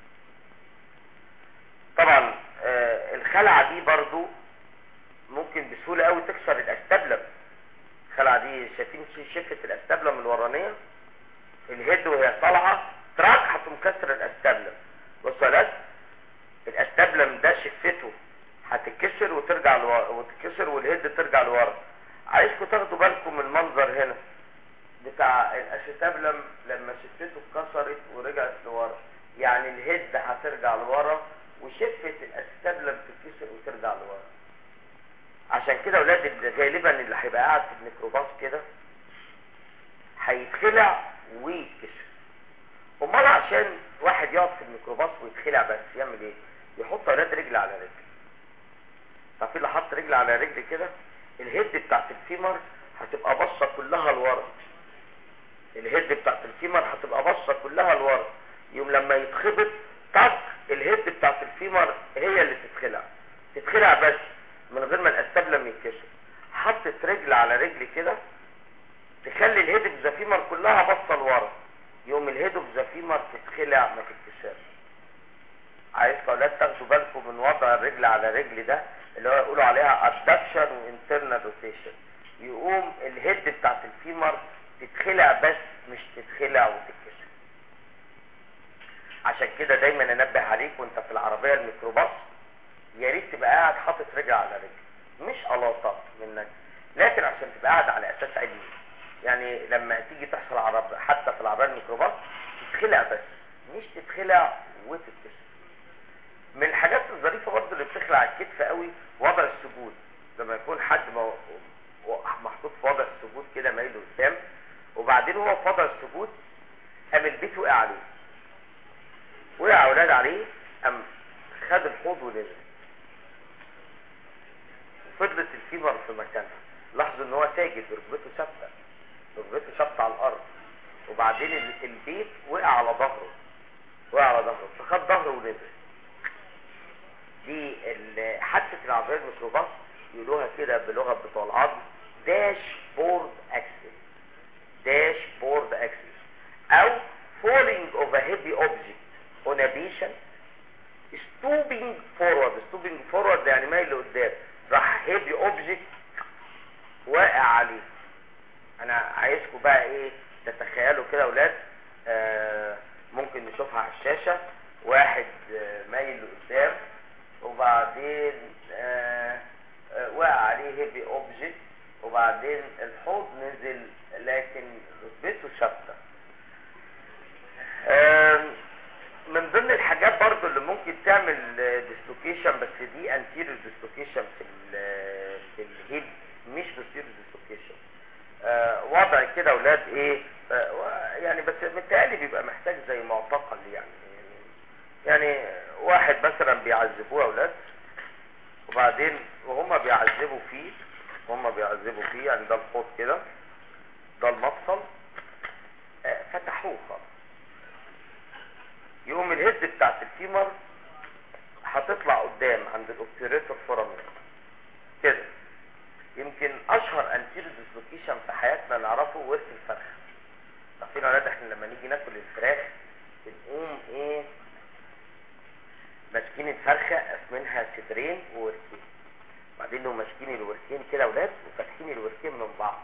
طبعا الخلعه دي برضو ممكن بسهوله قوي تكسر الاستبلم. الخلعه دي شايفين شفه الاستبلم الورانيه، الهيد وهي طالعه تراك هتقوم كسر الاستبلم. بصوا يا ولاد، الاستبلم ده شفته هتتكسر وترجع لورا، وتتكسر والهيد ترجع لورا. عايزكم تاخدوا بالكم من المنظر هنا بتاع الاستبلم لما شفته اتكسرت ورجعت لورا، يعني الهيد هترجع لورا وشفه الاستبلم تتكسر وترجع لورا. عشان كده اولاد غالبا اللي هيبقى قاعد في الميكروباص كده هيتخلع ويتكسر. امال عشان واحد يقعد في الميكروباص ويتخلع بس يعمل ايه؟ يحط اولاد رجل على رجل. ففي اللي حط رجل على رجل كده الهيد بتاعت الفيمر هتبقى باصه كلها لورا، الهيد بتاعت الفيمر هتبقى باصه كلها لورا. يوم لما يتخبط طق الهيد بتاعت الفيمر هي اللي تتخلع بس من غير ما الاستبلم يتكسر. حطت رجل على رجل كده تخلي الهيد اوف ذا فيمر كلها باصه لورا، يوم الهيد اوف ذا فيمر تتخلع ما تتكسرش. عايزكم اولاد تاخدوا بالكم من وضع الرجل على رجل ده اللي هو يقولوا عليها ادكشن وانترنال روتيشن. يقوم الهيد بتاعت الفيمر تتخلع بس مش تتخلع وتتكسر. عشان كده دايما انبه عليك وانت في العربيه الميكروباص، يا ريت تبقى قاعد حاطط رجل على رجل، مش قلاطه منك، لكن عشان تبقى قاعد على اساس علمي. يعني لما تيجي تحصل حتى في العربيه الميكروباص تتخلع بس مش تتخلع وتتكسر. من الحاجات الظريفه برضه اللي بتخلع الكتف قوي وضع السجود. لما يكون حد محطوط في وضع السجود كده مايل قدام، وبعدين هو في وضع السجود قام البيت وقع عليه، وقع اولاد عليه، قام خد الحوض ونزل، وفضلت الفيمر في مكانها. لاحظوا ان هو ساجد وركبته ثابته، ركبته ثابته على الارض، وبعدين البيت وقع على ظهره، فخد ظهره ونزل. دي حادثه العربيه الميكروباص يقولوها كده بلغه بتوع العظم داش بورد اكسس، او falling of a heavy object on a patient stooping forward يعني مايل لقدام، راح heavy object واقع عليه. انا عايزكم بقى ايه تتخيلوا كده اولاد، ممكن نشوفها على الشاشه. واحد مايل لقدام، وبعدين وقع عليه هيفي اوبجكت، وبعدين الحوض نزل لكن ركبته ثابته. من ضمن الحاجات برضو اللي ممكن تعمل ديسلوكيشن، بس دي انتيريور ديسلوكيشن في الهيب مش بوستيريور ديسلوكيشن. وضع كده اولاد ايه، يعني بس متهيألي بيبقى محتاج زي معتقل يعني واحد مثلا بيعذبوه اولاد، وبعدين وهم بيعذبوا فيه يعني ده الحوض كده، ده المفصل، فتحوه خالص. يقوم الهيد بتاعت الفيمر هتطلع قدام عند الاوبتيريتور فورامين كده. يمكن اشهر انتيريور ديسلوكيشن في حياتنا نعرفه ورك الفرخ. عارفين يا ولاد احنا لما نيجي ناكل الفراخ بنقوم ايه ماسكين الفرخه قاسمينها صدرين ووركين، بعدين نقوم ماسكين الوركين كده يا ولاد وفاتحين الوركين من بعض.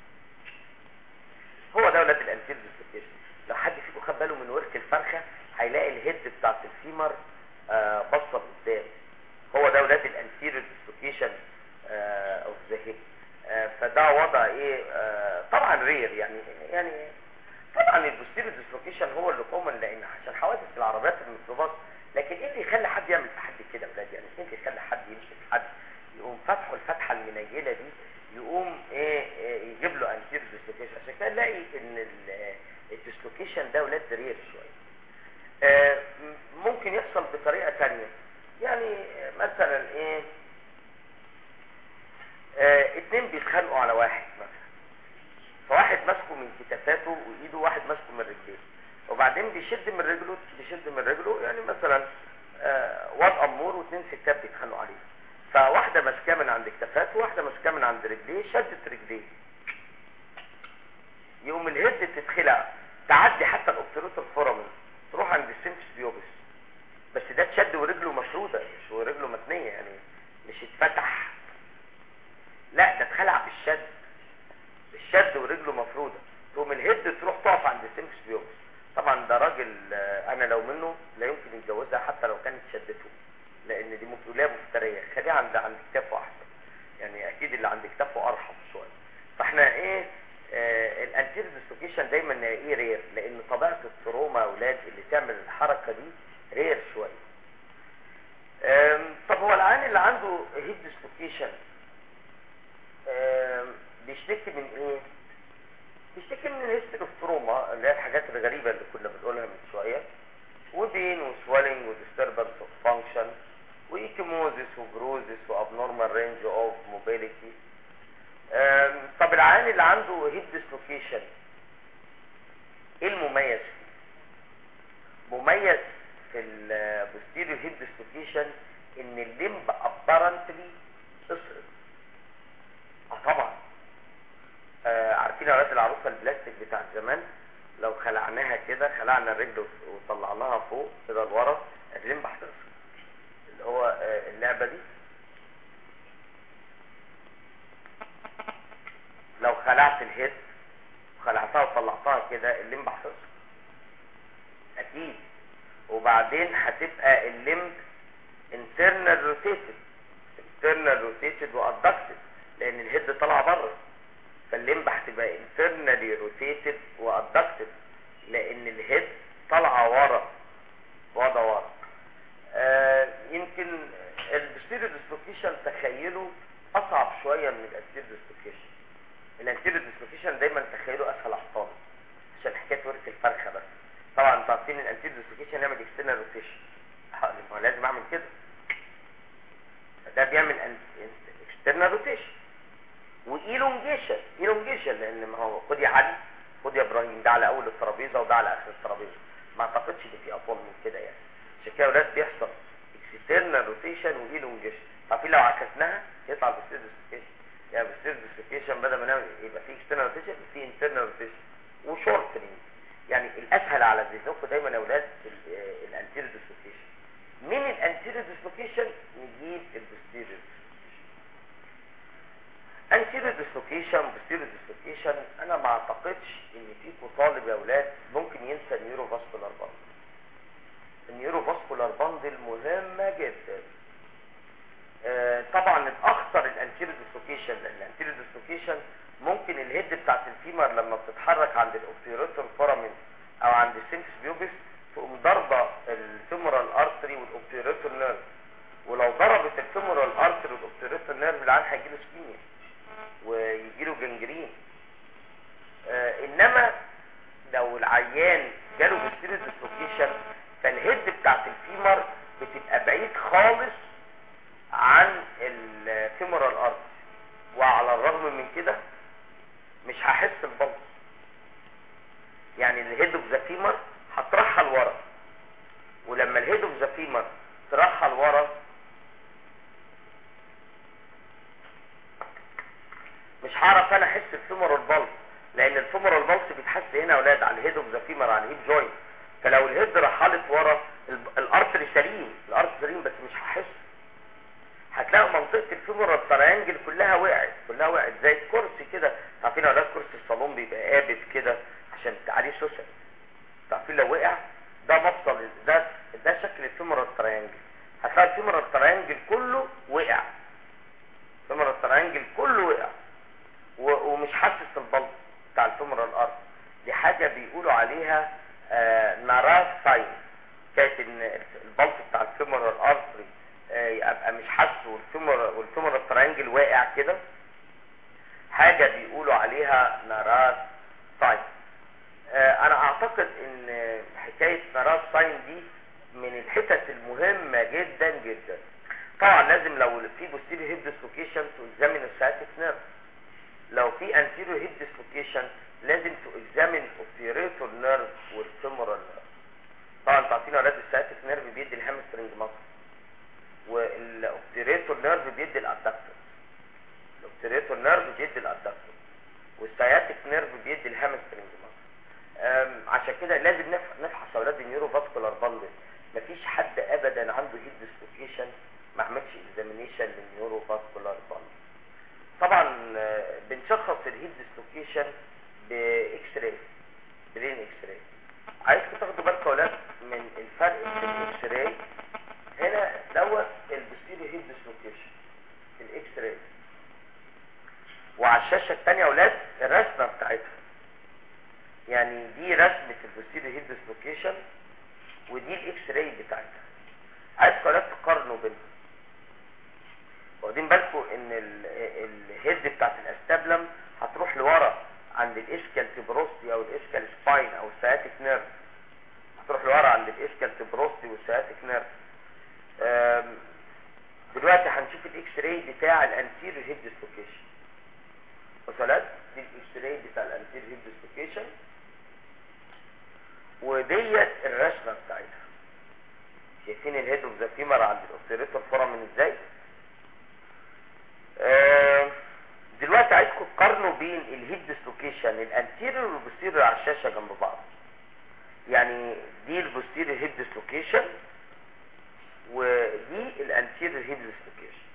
هو ده ولاد الانتيريور ديسلوكيشن. لو حد فيكم خد باله من ورك الفرخه هيلاقي الهيد بتاعت الفيمر بصه لقدام. هو ده ولاد الانتيريور ديسلوكيشن اوف ذا هيب. فده وضع ايه طبعا رير يعني طبعا البوستيريور ديسلوكيشن هو اللي كومن، لان عشان حوادث العربيات الميكروباص. لكن ايه اللي يخلي حد يعمل تحدي كده يا ولاد؟ يعني ايه اللي يخلي حد يمسك حد يقوم فتحه الفتحه المنيله دي يقوم ايه يجيب له انتيريور ديسلوكيشن؟ عشان كده نلاقي ان الديسلوكيشن ده ولاد رير شويه. ممكن يحصل بطريقه ثانيه، يعني مثلا ايه اتنين بيتخانقوا على واحد مثلا، فواحد ماسكه من كتافاته وايده، واحد ماسكه من رجليه، وبعدين بيشد من رجله يعني مثلا واد امور واتنين ستات بيتخانقوا عليه، فواحده ماسكاه من عند كتافاته وواحده ماسكاه من عند رجليه، شدت رجليه، يقوم الهيد تتخلع تعدي حتى الاوبتيريتور فورامين تروح عند السيمفس بيوبس، بس ده اتشد ورجله مفروده مش ورجله متنيه، يعني مش اتفتح، لا ده اتخلع بالشد ورجله مفروده، تقوم الهيد تروح تقف عند السيمفس بيوبس. طبعا ده راجل انا لو منه لا يمكن يتجوزها حتى لو كانت شدته، لان دي مفعوليه مفتريه، خليه عند كتافه احسن، يعني اكيد اللي عند كتافه ارحم شويه. فاحنا ايه الانتيريور ديسلوكيشن دايما ايه رير، لان طبيعه التروما يا اولاد اللي تعمل الحركه دي رير شويه. طب هو العيان اللي عنده هيب ديسلوكيشن بيشتكي من ايه؟ بيشتكي من الهيستروفتروما اللي هي الحاجات الغريبه اللي كنا بنقولها من شويه، وبين وسوالينج وديستربنس اوف فانكشن وايكيموزيس وبروزيس وابنورمال رينج اوف موبيليتي. طب العيان اللي عنده هيب ديسلوكيشن ايه المميز فيه؟ مميز في البوستيريور هيب ديسلوكيشن ان الليمب ابارنتلي اسرد. طبعا عارفين عارفين اولاد العروسه البلاستيك بتاع زمان، لو خلعناها كده، خلعنا الرجل وطلعناها فوق كده لورا، الليمبه هتقصر. اللي هو اللعبه دي لو خلعت الهيد وخلعتها وطلعتها كده، الليمبه هتقصر اكيد. وبعدين هتبقى الليمب internal rotated وادكتد، لان الهيد طالعه بره، فالليمب هتبقى internally rotated وادكتد لان الهيد طالعه ورا ورا. يمكن البوستيريور ديسلوكيشن تخيله اصعب شويه من الانتيريور ديسلوكيشن. الانتيريور ديسلوكيشن دايما تخيله اسهل احطام عشان حكايه ورك الفرخه بس. طبعا انتوا عارفين الانتيريور ديسلوكيشن يعمل اكسترنال روتيشن، ما لازم اعمل كده، ده بيعمل اكسترنال روتيشن وايلونجيشن، لان ما هو خد يا علي خد يا ابراهيم، ده على اول الترابيزه وده على اخر الترابيزه، ما اعتقدش ان في اطول من كده يعني. عشان كده يا اولاد بيحصل اكسترنال روتيشن وايلونجيشن. عارفين لو عكسناها يطلع بالستيريو ديسلوكيشن، يعني بالستيريو ديسلوكيشن بدل ما نعمل يبقى في اكسترنال روتيشن في انترنال روتيشن وشورتنج. يعني الاسهل على ذهنكم دايما يا اولاد الانتيريور ديسلوكيشن. من الانتيريور ديسلوكيشن نجيب البوستيريور انتيريور ديسلوكيشن. بوستيريور ديسلوكيشن انا ما اعتقدش ان فيكم طالب يا اولاد ممكن ينسى النيورو فاسكولار باندل. النيورو فاسكولار باندل مهمه جدا. طبعا الاخطر الانتيريور ديسلوكيشن، لان الانتيريور ديسلوكيشن ممكن الهيد بتاعت الفيمر لما بتتحرك عند الاوبتيروتال فورامين او عند السيمفس بيوبس تقوم ضربه الفيمورال ارتري والاوبتيروتال نيرف، ولو ضربت الفيمورال ارتري والاوبتيروتال نيرف العيان هيجيله سكيميا ويجيله جنجرين. انما لو العيان جاله بوستيريور ديسلوكيشن فالهيد بتاعت الفيمر بتبقى بعيد خالص عن الفيمورال ارتري، وعلى الرغم من كده مش هحس البلس. يعني الهيد اوف ذا فيمر هترحل ورا، ولما الهيد اوف ذا فيمر ترحل ورا مش هعرف انا احس الفيمورال بالس، لان الفيمورال بالس بيتحس هنا يا اولاد على الهيد اوف ذا فيمر، على الهيب جوينت. فلو الهيد رحلت ورا الارتري سليم، الارتري سليم بس مش هحس. هتلاقوا منطقه الفيمورال تريانجل كلها وقعت زي الكرسي كده. عارفين يا اولاد كرسي الصالون بيبقى قابض كده عشان عليه سوسن؟ عارفين لو وقع ده مفصل، ده شكل الفيمورال تريانجل. هتلاقي الفيمورال تريانجل كله وقع، الفيمورال تريانجل كله وقع ومش حاسس البلط بتاع الفيمورال ارت. دي حاجه بيقولوا عليها ناراس ساين، كانت ان البلط بتاع الفيمورال ارتري يبقى مش حاسه والفيمورال تريانجل واقع كده، حاجه بيقولوا عليها ناراس ساين. انا اعتقد ان حكايه ناراس ساين دي من الحتت المهمه جدا جدا. طبعا لازم لو في بوستيريور هيب ديسلوكيشن تؤكزامين السciatic نيرف، لو في انتيريور هيب ديسلوكيشن لازم تؤكزامين اوبتيريتور نيرف والفيمورال نيرف. طبعا انتوا عارفين يا اولاد السciatic نيرف بيدي الهامسترنج ماسل، والاوبتيريتور نيرف بيدي الادكتور. الاوبتيريتور نيرف بيدي الادكتور والسciatic نيرف بيدي الهامسترنج ماسل. عشان كده لازم نفحص اولاد النيورو فاسكولار باندل. مفيش حد ابدا عنده هيب ديسلوكيشن ما عملش اكزامينيشن للنيورو فاسكولار باندل. طبعا بنشخص الهيب ديسلوكيشن باكس راي، برين اكس راي. عايزكم تاخدوا بالكم يا اولاد من الفرق بين الاكس راي هنا دوت البوستيريور هيب ديسلوكيشن في الاكس راي، وعلى الشاشه الثانيه يا اولاد الرسمه بتاعتها. يعني دي رسمه البوستيريور هيب ديسلوكيشن ودي الاكس راي بتاعتها. عايزكم يا اولاد تقارنوا بينهم. واخدين بالكم ان الهيد بتاعت الاستابلم هتروح لورا عند الاسكال تبروستي او الاسكال سباين او السciatic نيرف، هتروح لورا عند الاسكال تبروستي والسciatic نيرف. دلوقتي هنشوف الاكس راي بتاع الانتيريور هيب ديسلوكيشن. وصلت دي الاكس راي بتاع الانتيريور هيب ديسلوكيشن، وديت الرسمه بتاعتها. شايفين الهيد اوف ذا فيمر عند الاوبتيريتور فورامين ازاي؟ دلوقتي عايزكم تقارنوا بين الهيب ديسلوكيشن الانتيريور والبوستيريور على الشاشه جنب بعض. يعني دي البوستيريور هيب ديسلوكيشن ودي الانتيريور هيب ديسلوكيشن.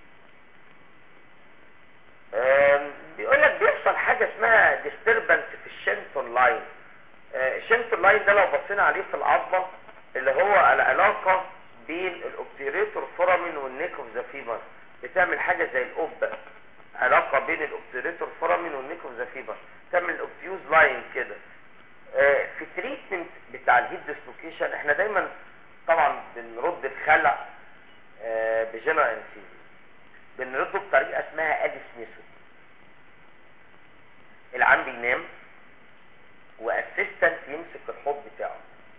بيقول لك بيحصل حاجه اسمها ديستربنس في الشنتون لاين. الشنتون لاين ده لو بصينا عليه في العظمه اللي هو العلاقه بين الاوبتيريتور فورامين والنيك اوف ذا فيمر، بتعمل حاجه زي القبه، علاقه بين الاوبتيريتور فورامين والنيك اوف ذا فيمر، تعمل الاوبتيوز لاين كده. في التريتمنت بتاع الهيب ديسلوكيشن احنا دايما طبعا بنرد الخلع بجنرال انستيزيا، بنرده بطريقه اسمها اديس ميثود. العام بينام واسيستنت يمسك الحوض بتاعه،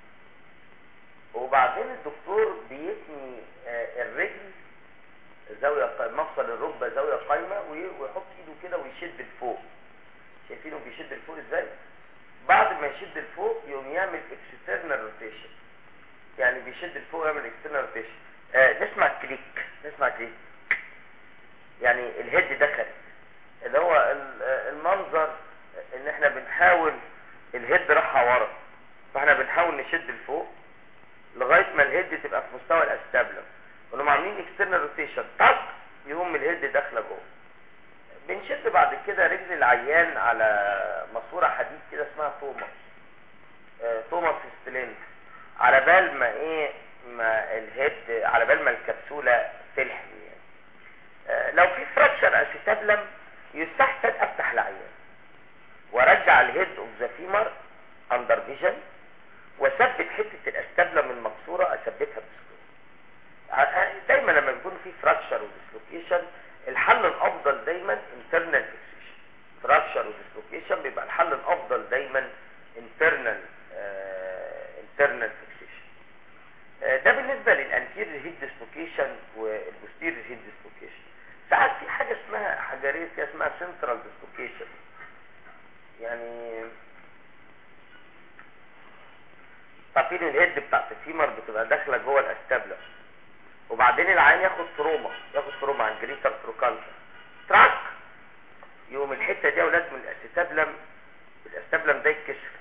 وبعدين الدكتور بيثني الرجل زاويه مفصل الركبه زاويه قايمه ويحط ايده كده ويشد لفوق. شايفينه بيشد لفوق ازاي؟ بعد ما يشد لفوق يقوم يعمل اكسترنال روتيشن، يعني بيشد لفوق يعمل اكسترنال روتيشن. نسمع كليك، نسمع كليك، يعني الهيد دخل، اللي هو المنظر ان احنا بنحاول الهيد راحه ورا، فاحنا بنحاول نشد لفوق لغايه ما الهيد تبقى في مستوى الاستابلم، ونقوم عاملين اكسترنال روتيشن طق يقوم الهيد داخله جوه. بنشد بعد كده رجل العيان على ماسوره حديد كده اسمها توماس ستلين، على بال ما ما الهيد، على بال ما الكبسوله تلحم يعني. لو في فراكشر اسيتابلم يستحسن افتح العيان وارجع الهيد اوف ذا فيمر اندر فيجن، واثبت حته الاستابلم المكسوره اثبتها بسكرو. دايما لما يكون في فراكشر وديسلوكيشن الحل الافضل دايما انترنال فيكسيشن. فراكشر وديسلوكيشن بيبقى الحل الافضل دايما انترنال فيكسيشن. ده بالنسبه للانتيريور هيد ديسلوكيشن والبوستيريور هيد ديسلوكيشن. ساعات في حاجه اسمها حجريه كده اسمها سنترال ديسلوكيشن، يعني تعرفين الهيد بتاعت الفيمر بتبقى داخله جوه الاستابلم، وبعدين العين ياخد تروما عن جريتر تروكانتر تراك، يقوم الحته دي اولاد من الاستابلم ده يتكسر،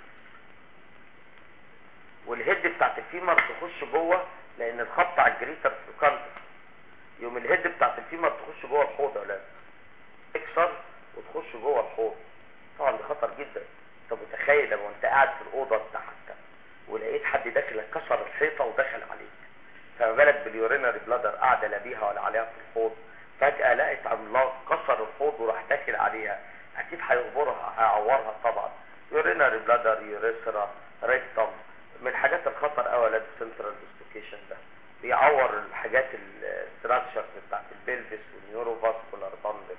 والهيد بتاعت الفيمر تخش جوه لان الخط على الجريتر تروكانتر، يقوم الهيد بتاعت الفيمر تخش جوه الحوض يا اولاد، تكسر وتخش جوه الحوض. طبعا ده خطر جدا. طب متخيل لو انت قاعد في الاوضه بتاعتك ولقيت حد داخل كسر الحيطه ودخل عليك، فما بالك باليورينري بلادر قاعده لا بيها ولا عليها في الحوض، فجاه لقيت عملاق كسر الحوض وراح داخل عليها، اكيد هيغبرها هيعورها طبعا. يورينري بلادر، يوريثرا، ريكتم، من الحاجات الخطر قوي السنترال ديسلوكيشن ده، بيعور الحاجات الستراكشرز بتاعت البلفس والنيورو فاسكولار باندل.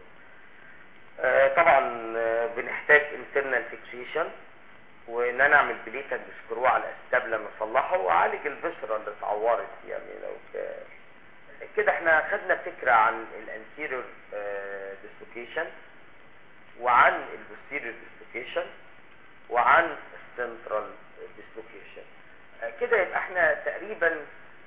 طبعا بنحتاج انترنال فيكسيشن، وان انا اعمل بليتنج سكرو على الاستابلم اصلحه واعالج الفيسرا اللي اتعورت. يعني لو كده احنا خدنا فكره عن الانتيريور ديسلوكيشن وعن البوستيريور ديسلوكيشن وعن السنترال ديسلوكيشن. كده يبقى احنا تقريبا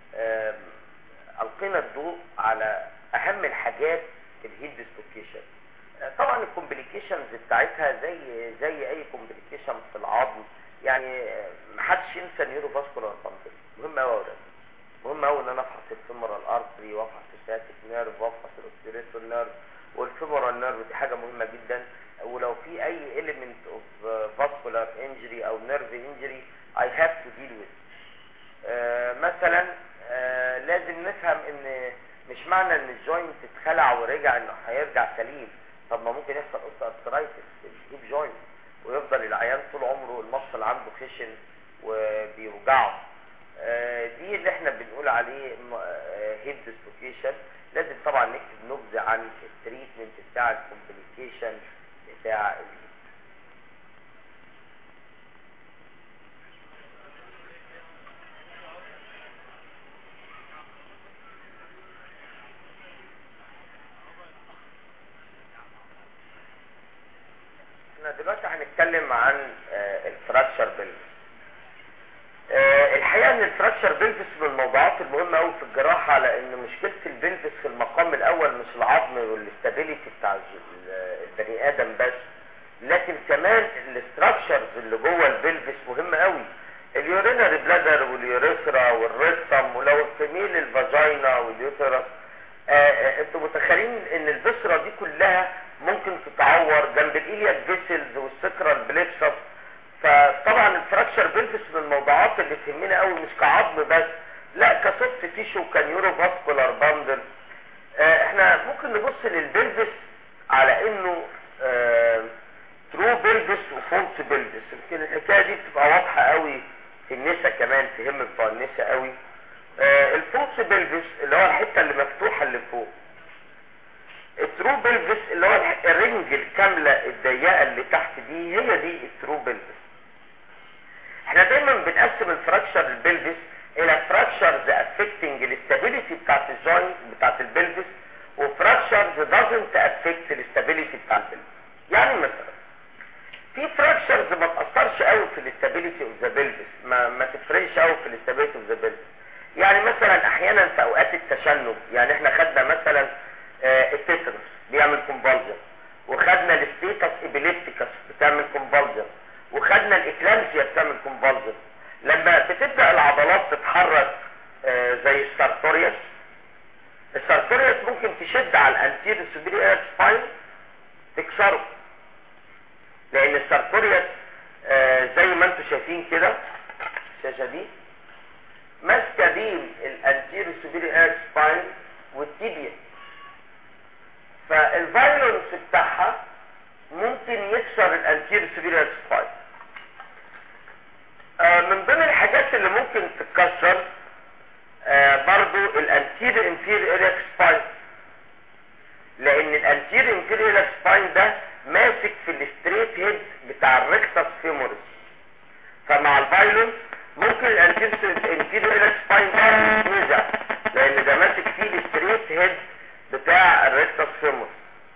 القينا الضوء على اهم الحاجات في الهيد ديسلوكيشن. طبعا الكومبليكيشنز بتاعتها زي اي كومبليكيشن في العظم، يعني محدش ينسى نيورو فاسكولار باندل، مهم قوي ده، مهم قوي ان انا افحص الفيمورال ارتري وافحص السياتيك نيرف وافحص الاوبتيريتور نيرف والفيمورال نيرف، دي حاجه مهمه جدا. ولو في اي element of vascular injury او nerve injury I have to deal with. مثلا لازم نفهم ان مش معنى ان الجوينت اتخلع ورجع انه هيرجع سليم. طب ما ممكن يحصل اوستيوارثرايتس في الهيب جوينت ويفضل العيان طول عمره المفصل عنده خشن وبيوجعه. دي اللي احنا بنقول عليه هيب ديسلوكيشن. لازم طبعا نكتب نبذه عن التريتمنت بتاع الكومبليكيشن بتاع الهيب. احنا دلوقتي هنتكلم عن الفراكشر بلفس. الحقيقه ان الفراكشر بلفس من الموضوعات المهمه قوي في الجراحه، لان مشكله البلفس في المقام الاول مش العظم والاستابيليتي بتاع البني ادم بس، لكن كمان الاستراكشرز اللي جوه البلفس مهمه قوي. اليورينري بلادر واليوريثرا والريكتم، ولو الفيميل الفاجينا واليوترس. انتوا متخيلين ان الفيسرا دي كلها ممكن تتعور جنب الإيلياك فيسلز والسكرال بليكسس. فطبعا الفراكشر بلفس من الموضوعات اللي تهمنا قوي، مش كعظم بس، لا كسوفت تيشو، كنيورو فاسكولار باندل. احنا ممكن نبص للبلفس على انه ترو بلفس وفولس بلفس. يمكن الحكايه دي بتبقى واضحه قوي في النساء، كمان تهم بتوع النساء قوي. الفولس بلفس اللي هو الحته اللي مفتوحه اللي فوق. الترو بلفس اللي هو الرنج الكامله الضيقه اللي تحت دي، هي دي الترو بلفس. احنا دايما بنقسم الفراكشر البلفس الى فراكشرز افكتنج الاستابيليتي بتاعت الجوينت بتاعت البلفس، وفراكشرز دازنت افكت الاستابيليتي بتاع البلفس. يعني مثلا في فراكشرز ما تاثرش قوي في الاستابيليتي اوف ذا بلفس، ما تفرقش قوي في الاستابيليتي اوف ذا بلفس. يعني مثلا احيانا في اوقات التشنج، يعني احنا خدنا مثلا التيتانوس بيعمل كونفالجن، وخدنا الستيتس ابيليبتيكس بتعمل كونفالجن، وخدنا الاكلامسيا بتعمل كونفالجن. لما بتبدا العضلات تتحرك زي السارتوريوس ممكن تشد على الانتيريور سوبيريور سباين تكسره، لان السارتوريوس زي ما انتم شايفين كده الشاشه دي ماسكه بين الانتيريور سوبيريور سباين والتيبيا، فالفايلنس بتاعها ممكن يكسر الانتيريور سوبيريور سباين. من ضمن الحاجات اللي ممكن تتكسر برضو الانتيريور انفيريور إلياك سباين، لان الانتيريور انفيريور إلياك سباين ده ماسك في الستريت هيد بتاع الريكتس فيموريس، فمع الفايلنس ممكن الانتيريور انفيريور إلياك سباين ده ينزع، لان ده ماسك فيه الستريت هيد بتاع الريكتس فيموريس.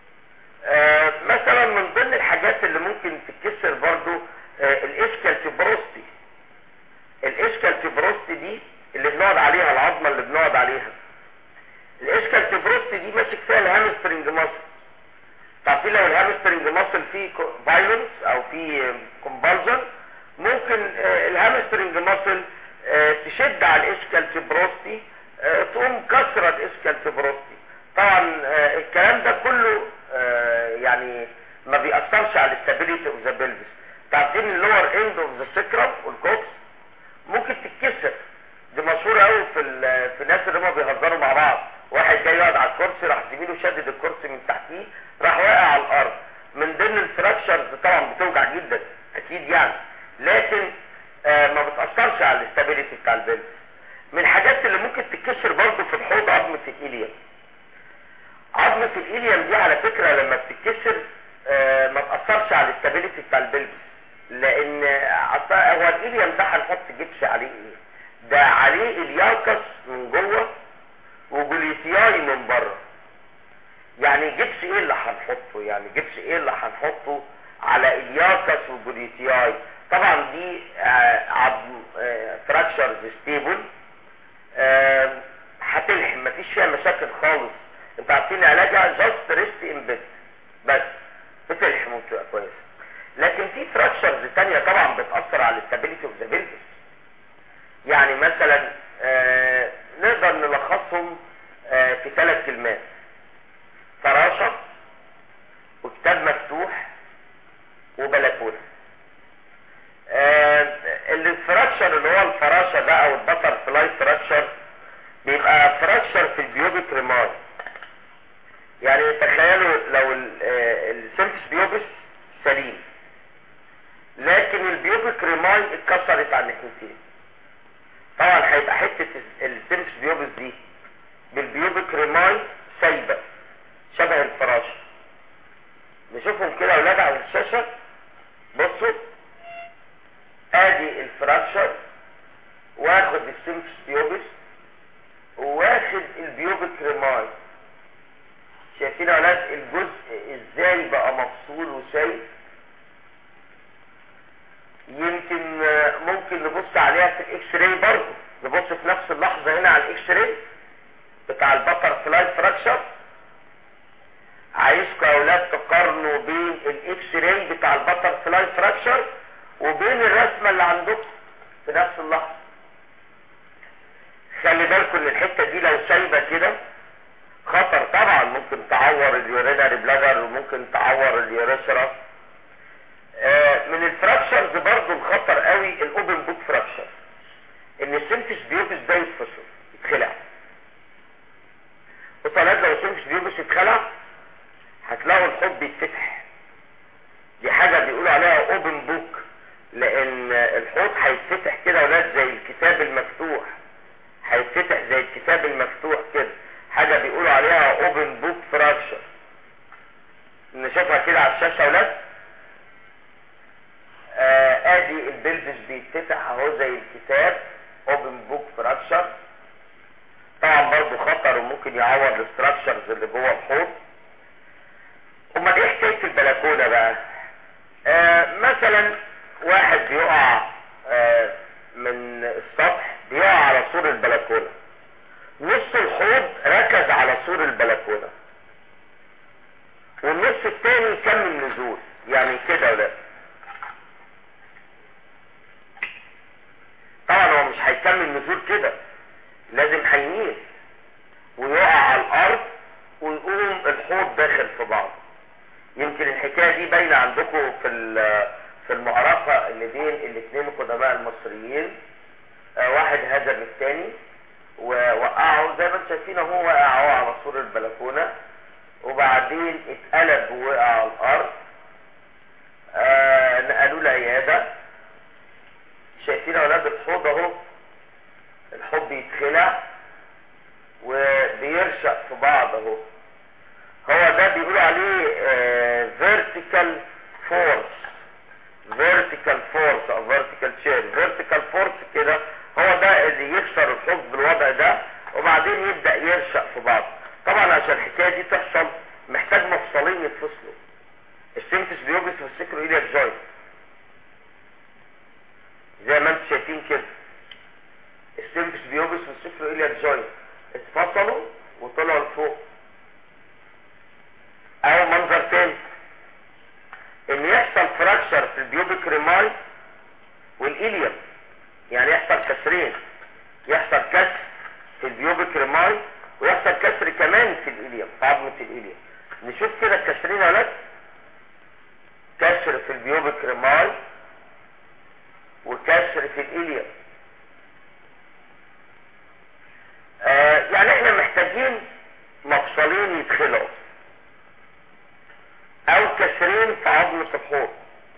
مثلا من ضمن الحاجات اللي ممكن تتكسر برضو الاسكال تبروستي. الاسكال تبروستي دي اللي بنقعد عليها، العظمه اللي بنقعد عليها، الاسكال تبروستي دي ماسك فيها الهامسترنج ماسل. تعرفين لو الهامسترنج ماسل فيه فايلنس او فيه كومبالجن، ممكن الهامسترنج ماسل تشد على الاسكال تبروستي تقوم كسره الاسكال تبروستي. طبعا الكلام ده كله يعني ما بيأثرش على الاستابيليتي اوف ذا بلفس. تعرفين اللور اند اوف ذا سكرم والكوكس ممكن تتكسر، دي مشهوره قوي في الناس اللي هم بيهزروا مع بعض. واحد جاي يقعد على الكرسي، راح زميله شدد الكرسي من تحتيه، راح واقع على الارض. من ضمن الفراكشرز طبعا بتوجع جدا اكيد يعني، لكن ما بتأثرش على الاستابيليتي بتاع البلفس. من الحاجات اللي ممكن تتكسر برضه في الحوض عظمه الإيليوم. عظمه الإيليوم دي على فكره لما بتتكسر ما تأثرش على الاستابيليتي بتاع البلفس، لان هو الإيليوم ده هنحط جبس عليه ايه؟ ده عليه الياكس من جوه وجليتياي من بره. يعني جبس ايه اللي هنحطه؟ يعني جبس ايه اللي هنحطه على الياكس وجليتياي؟ طبعا دي عظم فراكشرز ستيبل، هتلحم، مفيش فيها مشاكل خالص. انتوا عارفين علاجها جاست ريست ان بيد، بس بتلحم وبتبقى كويسه. لكن في فراكشرز تانية طبعا بتأثر على الاستابيليتي اوف ذا بلفس. يعني مثلا نقدر نلخصهم في 3 كلمات: فراشه، وكتاب مفتوح، وبلكونه. الفراكشر اللي هو الفراشه ده او البتر فلاي فراكشر بيبقى فراكشر في البيوبيك ريماي. يعني تخيلوا لو السيمفس بيوبس سليم، لكن البيوبيك ريماي اتكسرت على الناحيتين، طبعا هيبقى حته السيمفس بيوبس دي بالبيوبيك ريماي سايبه شبه الفراشه. نشوفهم كده يا اولاد على الشاشه. بصوا ادي الفراكشر، واخد السيمفس بيوبس واخد البيوبيك ريماي. شايفين يا اولاد الجزء ازاي بقى مفصول وسايب؟ يمكن ممكن نبص عليه عليها في الاكس راي برضه. نبص في نفس اللحظة هنا على الاكس راي بتاع البتر فلاي فراكشر. عايزكم يا اولاد تقارنوا بين الاكس راي بتاع البتر فلاي فراكشر وبين الرسمة اللي عندكم في نفس اللحظة. خلي بالكم ان الحتة دي لو سايبة كده خطر طبعا، ممكن تعور اليوريناري بلادر وممكن تعور اليوريثرا. من الفراكشرز برضو الخطر قوي الاوبن بوك فراكشر، ان السيمفيس بيوبس ده يتفصل يتخلع. وطالما لو السيمفيس بيوبس يتخلع هتلاقوا الحوض بيتفتح. دي حاجة بيقولوا عليها اوبن بوك، لان الحوض هيتفتح كده ولاد زي الكتاب المفتوح، هيتفتح زي الكتاب المفتوح كده. حاجة بيقولوا عليها اوبن بوك فراكشر. نشوفها كده على الشاشة ولاد. ادي البلفس بيتفتح اهو زي الكتاب، اوبن بوك فراكشر. طبعا برضو خطر وممكن يعور الاستراكشرز اللي جوه الحوض. امال ايه حكاية البلكونة بقى؟ مثلا واحد بيقع من السطح، بيقع على سور البلكونة، نص الحوض ركز على سور البلكونة والنص التاني يكمل نزول، يعني كده ولا طبعا هو مش هيكمل نزول كده، لازم هيميل ويقع على الارض ويقوم الحوض داخل في بعض. يمكن الحكاية دي باينة عندكم في المعركة اللي بين الاثنين القدماء المصريين. واحد هزم الثاني ووقعه زي ما انتم شايفين اهو، وقع على سور البلكونة وبعدين اتقلب ووقع على الارض. نقلوه العيادة. شايفين اولاد الحوض اهو، الحوض بيتخلع وبيرشق في بعض اهو. هو ده بيقولوا عليه vertical force او vertical chair. vertical force كده هو ده اللي يكسر الحوض بالوضع ده وبعدين يبدأ يرشق في بعض. طبعا عشان الحكاية دي تحصل محتاج مفصلين يتفصلوا، السيمفيس بيوبس والسكرو إيلياك جوينت زي ما انتم شايفين كده. السيمفيس بيوبس والسكرو إيلياك جوينت اتفصلوا وطلعوا لفوق. او منظر تاني ان يحصل فراكشر في البيوبيك ريماي والإيليوم، يعني يحصل كسرين، يحصل كسر في البيوبيك ريماي ويحصل كسر كمان في الإيليوم، في عظمة الإيليوم. نشوف كده الكسرين يا ولاد. كسر في البيوبيك ريماي وكسر في الإيليوم. يعني احنا محتاجين مفصلين يتخلعوا او كسرين في عظمة الحوض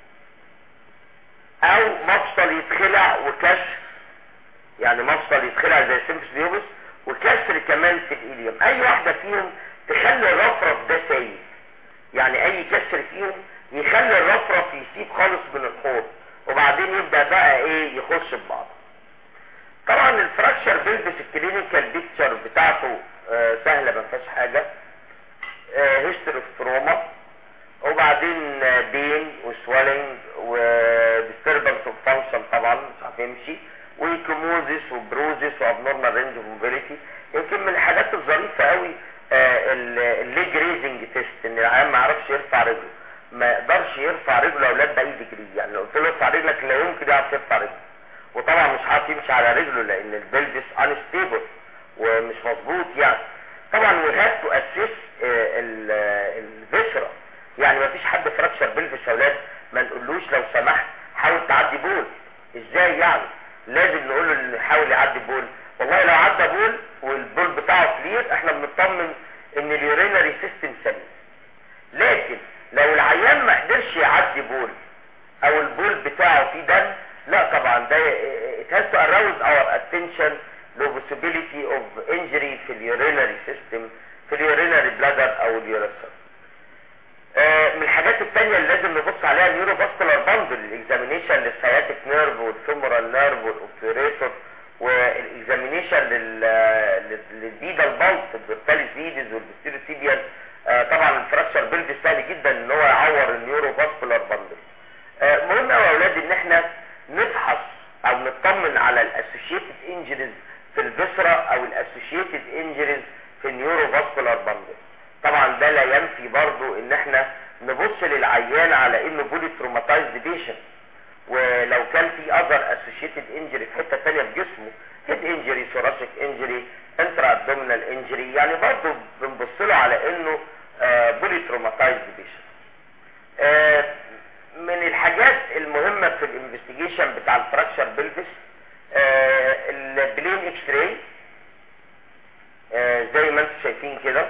او مفصل يتخلع وكسر، يعني مفصل يتخلع زي سيمفيس بيوبس وكسر كمان في الإيليوم. اي واحدة فيهم تخلي الرفرف ده سايب، يعني اي كسر فيهم يخلي الرفرف يسيب خالص من الحوض وبعدين يبدأ بقى ايه يخش ببعض. طبعا الفراكشر بيلبس الكلينيكال بيكتشر بتاعته سهلة ما فيهاش حاجة. هيستوري اوف تروما وبعدين بين وسوالينج وديستربنس اوف فانكشن، طبعا مش عارف يمشي، وكيموزيس وبروزيس وابنورمال رينج اوف موبيليتي. يمكن من الحاجات الظريفه قوي الليج ريزنج تيست، ان العيان ما يعرفش يرفع رجله، ما يقدرش يرفع رجله يا اولاد باي ديجري. يعني لو قلت له ارفع رجلك لا يمكن يعرف يرفع رجله، وطبعا مش عارف يمشي على رجله لان البلفس انستيبل ومش مظبوط. يعني طبعا وي هاف تو اسيس الفيسرا، يعني ما فيش حد فراكشر بلفس يا اولاد ما نقولوش لو سمحت حاول تعدي بول. ازاي يعني؟ لازم نقول له انه يحاول يعدي بول. والله لو عدى بول والبول بتاعه كلير احنا بنطمن ان اليورينري سيستم سليم. لكن لو العيان ما قدرش يعدي بول او البول بتاعه فيه دم، لا طبعا ده it has to arouse our attention to possibility of injury في اليورينري سيستم، في اليورينري بلادر او اليوريثرا. من الحاجات التانية اللي لازم نبص عليها النيورو فاسكولار باندل، الاكزامينيشن للسياتيك نيرف والفيمورال نيرف والاوبتوريتور، والاكزامينيشن للبيدال بالس الفيرتاليس فيديز والبستيروتيبيال. طبعا الفراكشر بيلد سهل جدا ان هو يعور النيورو فاسكولار باندل. مهم قوي يا اولاد ان احنا نفحص او نطمن على الاسوشيتد انجريز في الفيسرا او الاسوشيتد انجريز في النيورو فاسكولار باندل. طبعا ده لا ينفي برضو ان احنا نبص للعيان على انه بولي تروماتايزد بيشنت، ولو كان في اذر اسوشيتد انجري في حته ثانيه في جسمه، هيد انجري، ثوراسيك انجري، انترا ابدومينال انجري، يعني برضو بنبص له على انه بولي تروماتايزد بيشنت. من الحاجات المهمه في الانفستيجيشن بتاع الفراكشر بلفس البلين اكس راي زي ما انتم شايفين كده،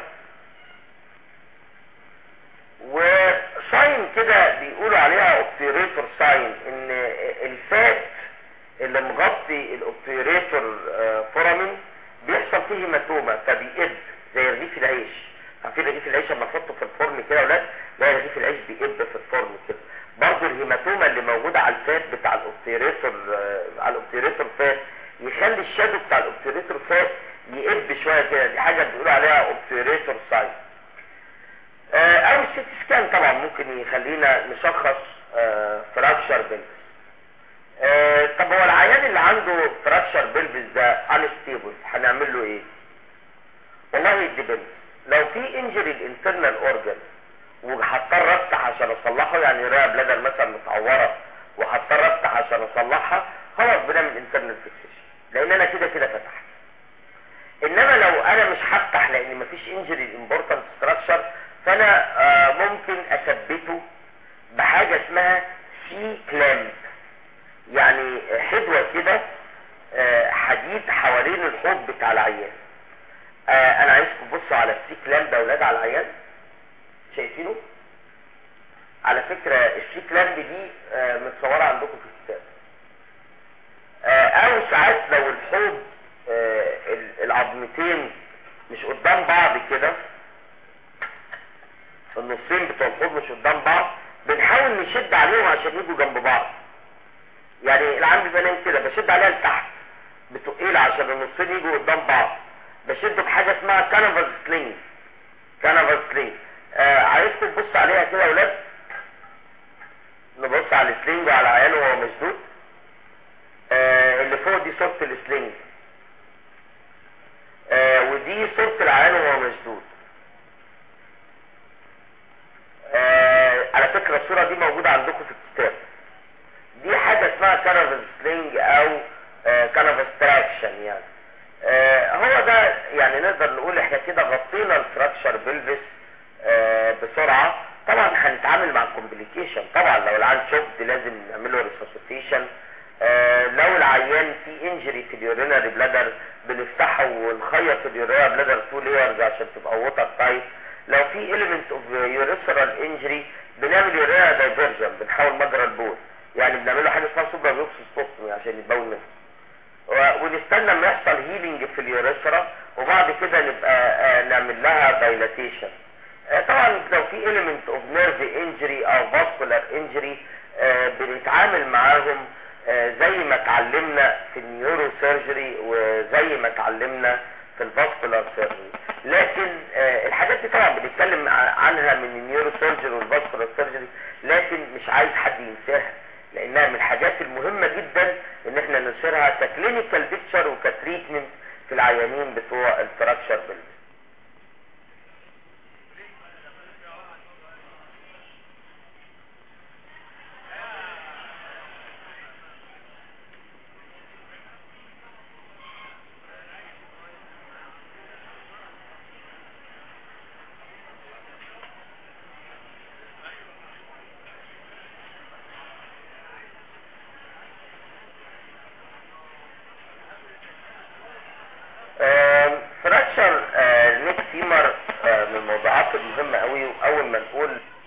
وساين كده بيقولوا عليها اوبتيريتور ساين، ان الفات اللي مغطي الاوبتيريتور فورامين بيحصل فيه هيماتوما فبيقب زي رغيف العيش. عارفين رغيف العيش لما نحطه في الفرن كده يا ولاد، لا رغيف العيش بيقب في الفرن كده. برضه الهيماتوما اللي موجوده على الفات بتاع الاوبتيريتور، على الاوبتيريتور فات، يخلي الشادو بتاع الاوبتيريتور فات يقب شويه كده. دي حاجه بيقولوا عليها اوبتيريتور ساين. او السيت سكان طبعا ممكن يخلينا نشخص فراكشر بلفس. طب هو العيان اللي عنده فراكشر بلفس ده انستيبل هنعمل له ايه؟ والله يديبند. لو في انجري الانترنال اورجان وهضطر افتح عشان اصلحه، يعني رئه بلادر مثلا متعوره وهضطر افتح عشان اصلحها، خلاص بنعمل انترنال فيكسيشن لان انا كده كده فتحت. انما لو انا مش هفتح لان مفيش انجري امبورتنت ستراكشر، فانا ممكن اثبته بحاجه اسمها سي كلامب، يعني حدوه كده حديد حوالين الحوض بتاع العيان. انا عايزكم تبصوا على السي كلامب يا اولاد على العيان، شايفينه؟ على فكره السي كلامب دي متصوره عندكم في الكتاب. او ساعات لو الحوض العظمتين مش قدام بعض كده، النصين بتوع الحوض مش قدام بعض، بنحاول نشد عليهم عشان يجوا جنب بعض. يعني العين بيبقى نايم كده، بشد عليها لتحت بتقيل عشان النصين يجوا قدام بعض، بشده بحاجه اسمها كانفاس سلينج. كانفاس سلينج عايزكم تبصوا عليها كده يا ولاد، نبص على السلينج وعلى عينه وهو مشدود. اللي فوق دي صورة السلينج، ودي صورة العيان وهو مشدود. على فكرة الصورة دي موجودة عندكم في الكتاب. دي حاجة اسمها كانفاس سلينج او كانفاس تراكشن. يعني هو ده، يعني نقدر نقول احنا كده غطينا الفراكشر بلفس بسرعة. طبعا هنتعامل مع الكومبليكيشن، طبعا لو العيان شوفد لازم نعمله ريسوسيتيشن. لو العيان في انجري في اليورينري بلادر بنفتحه ونخيط اليورينري بلادر 2 لايرز عشان تبقى ووتر تايت. لو في element of urethral injury بنعمل يورينري دايفرجن، بنحول مجرى البول، يعني بنعمل له حاجه اسمها سوبر بيوكسيستومي عشان يتبول منه، ونستنى ما يحصل هيلينج في اليوريثرا، وبعد كده نبقى نعمل لها دايلاتيشن. طبعا لو في element of nerve injury او vascular injury بنتعامل معاهم زي ما اتعلمنا في النيورو سيرجري وزي ما اتعلمنا في الفاسكولار سيرجري. لكن الحاجات دي طبعا بنتكلم عنها من النيورو سيرجري والفاسكولار سيرجري، لكن مش عايز حد ينساها لانها من الحاجات المهمه جدا ان احنا ننشرها ككلينيكال بيكتشر وكتريتمنت في العيانين بتوع الفراكشر بلفس. فراكشر نيك فيمر من الموضوعات المهمه قوي. واول ما نقول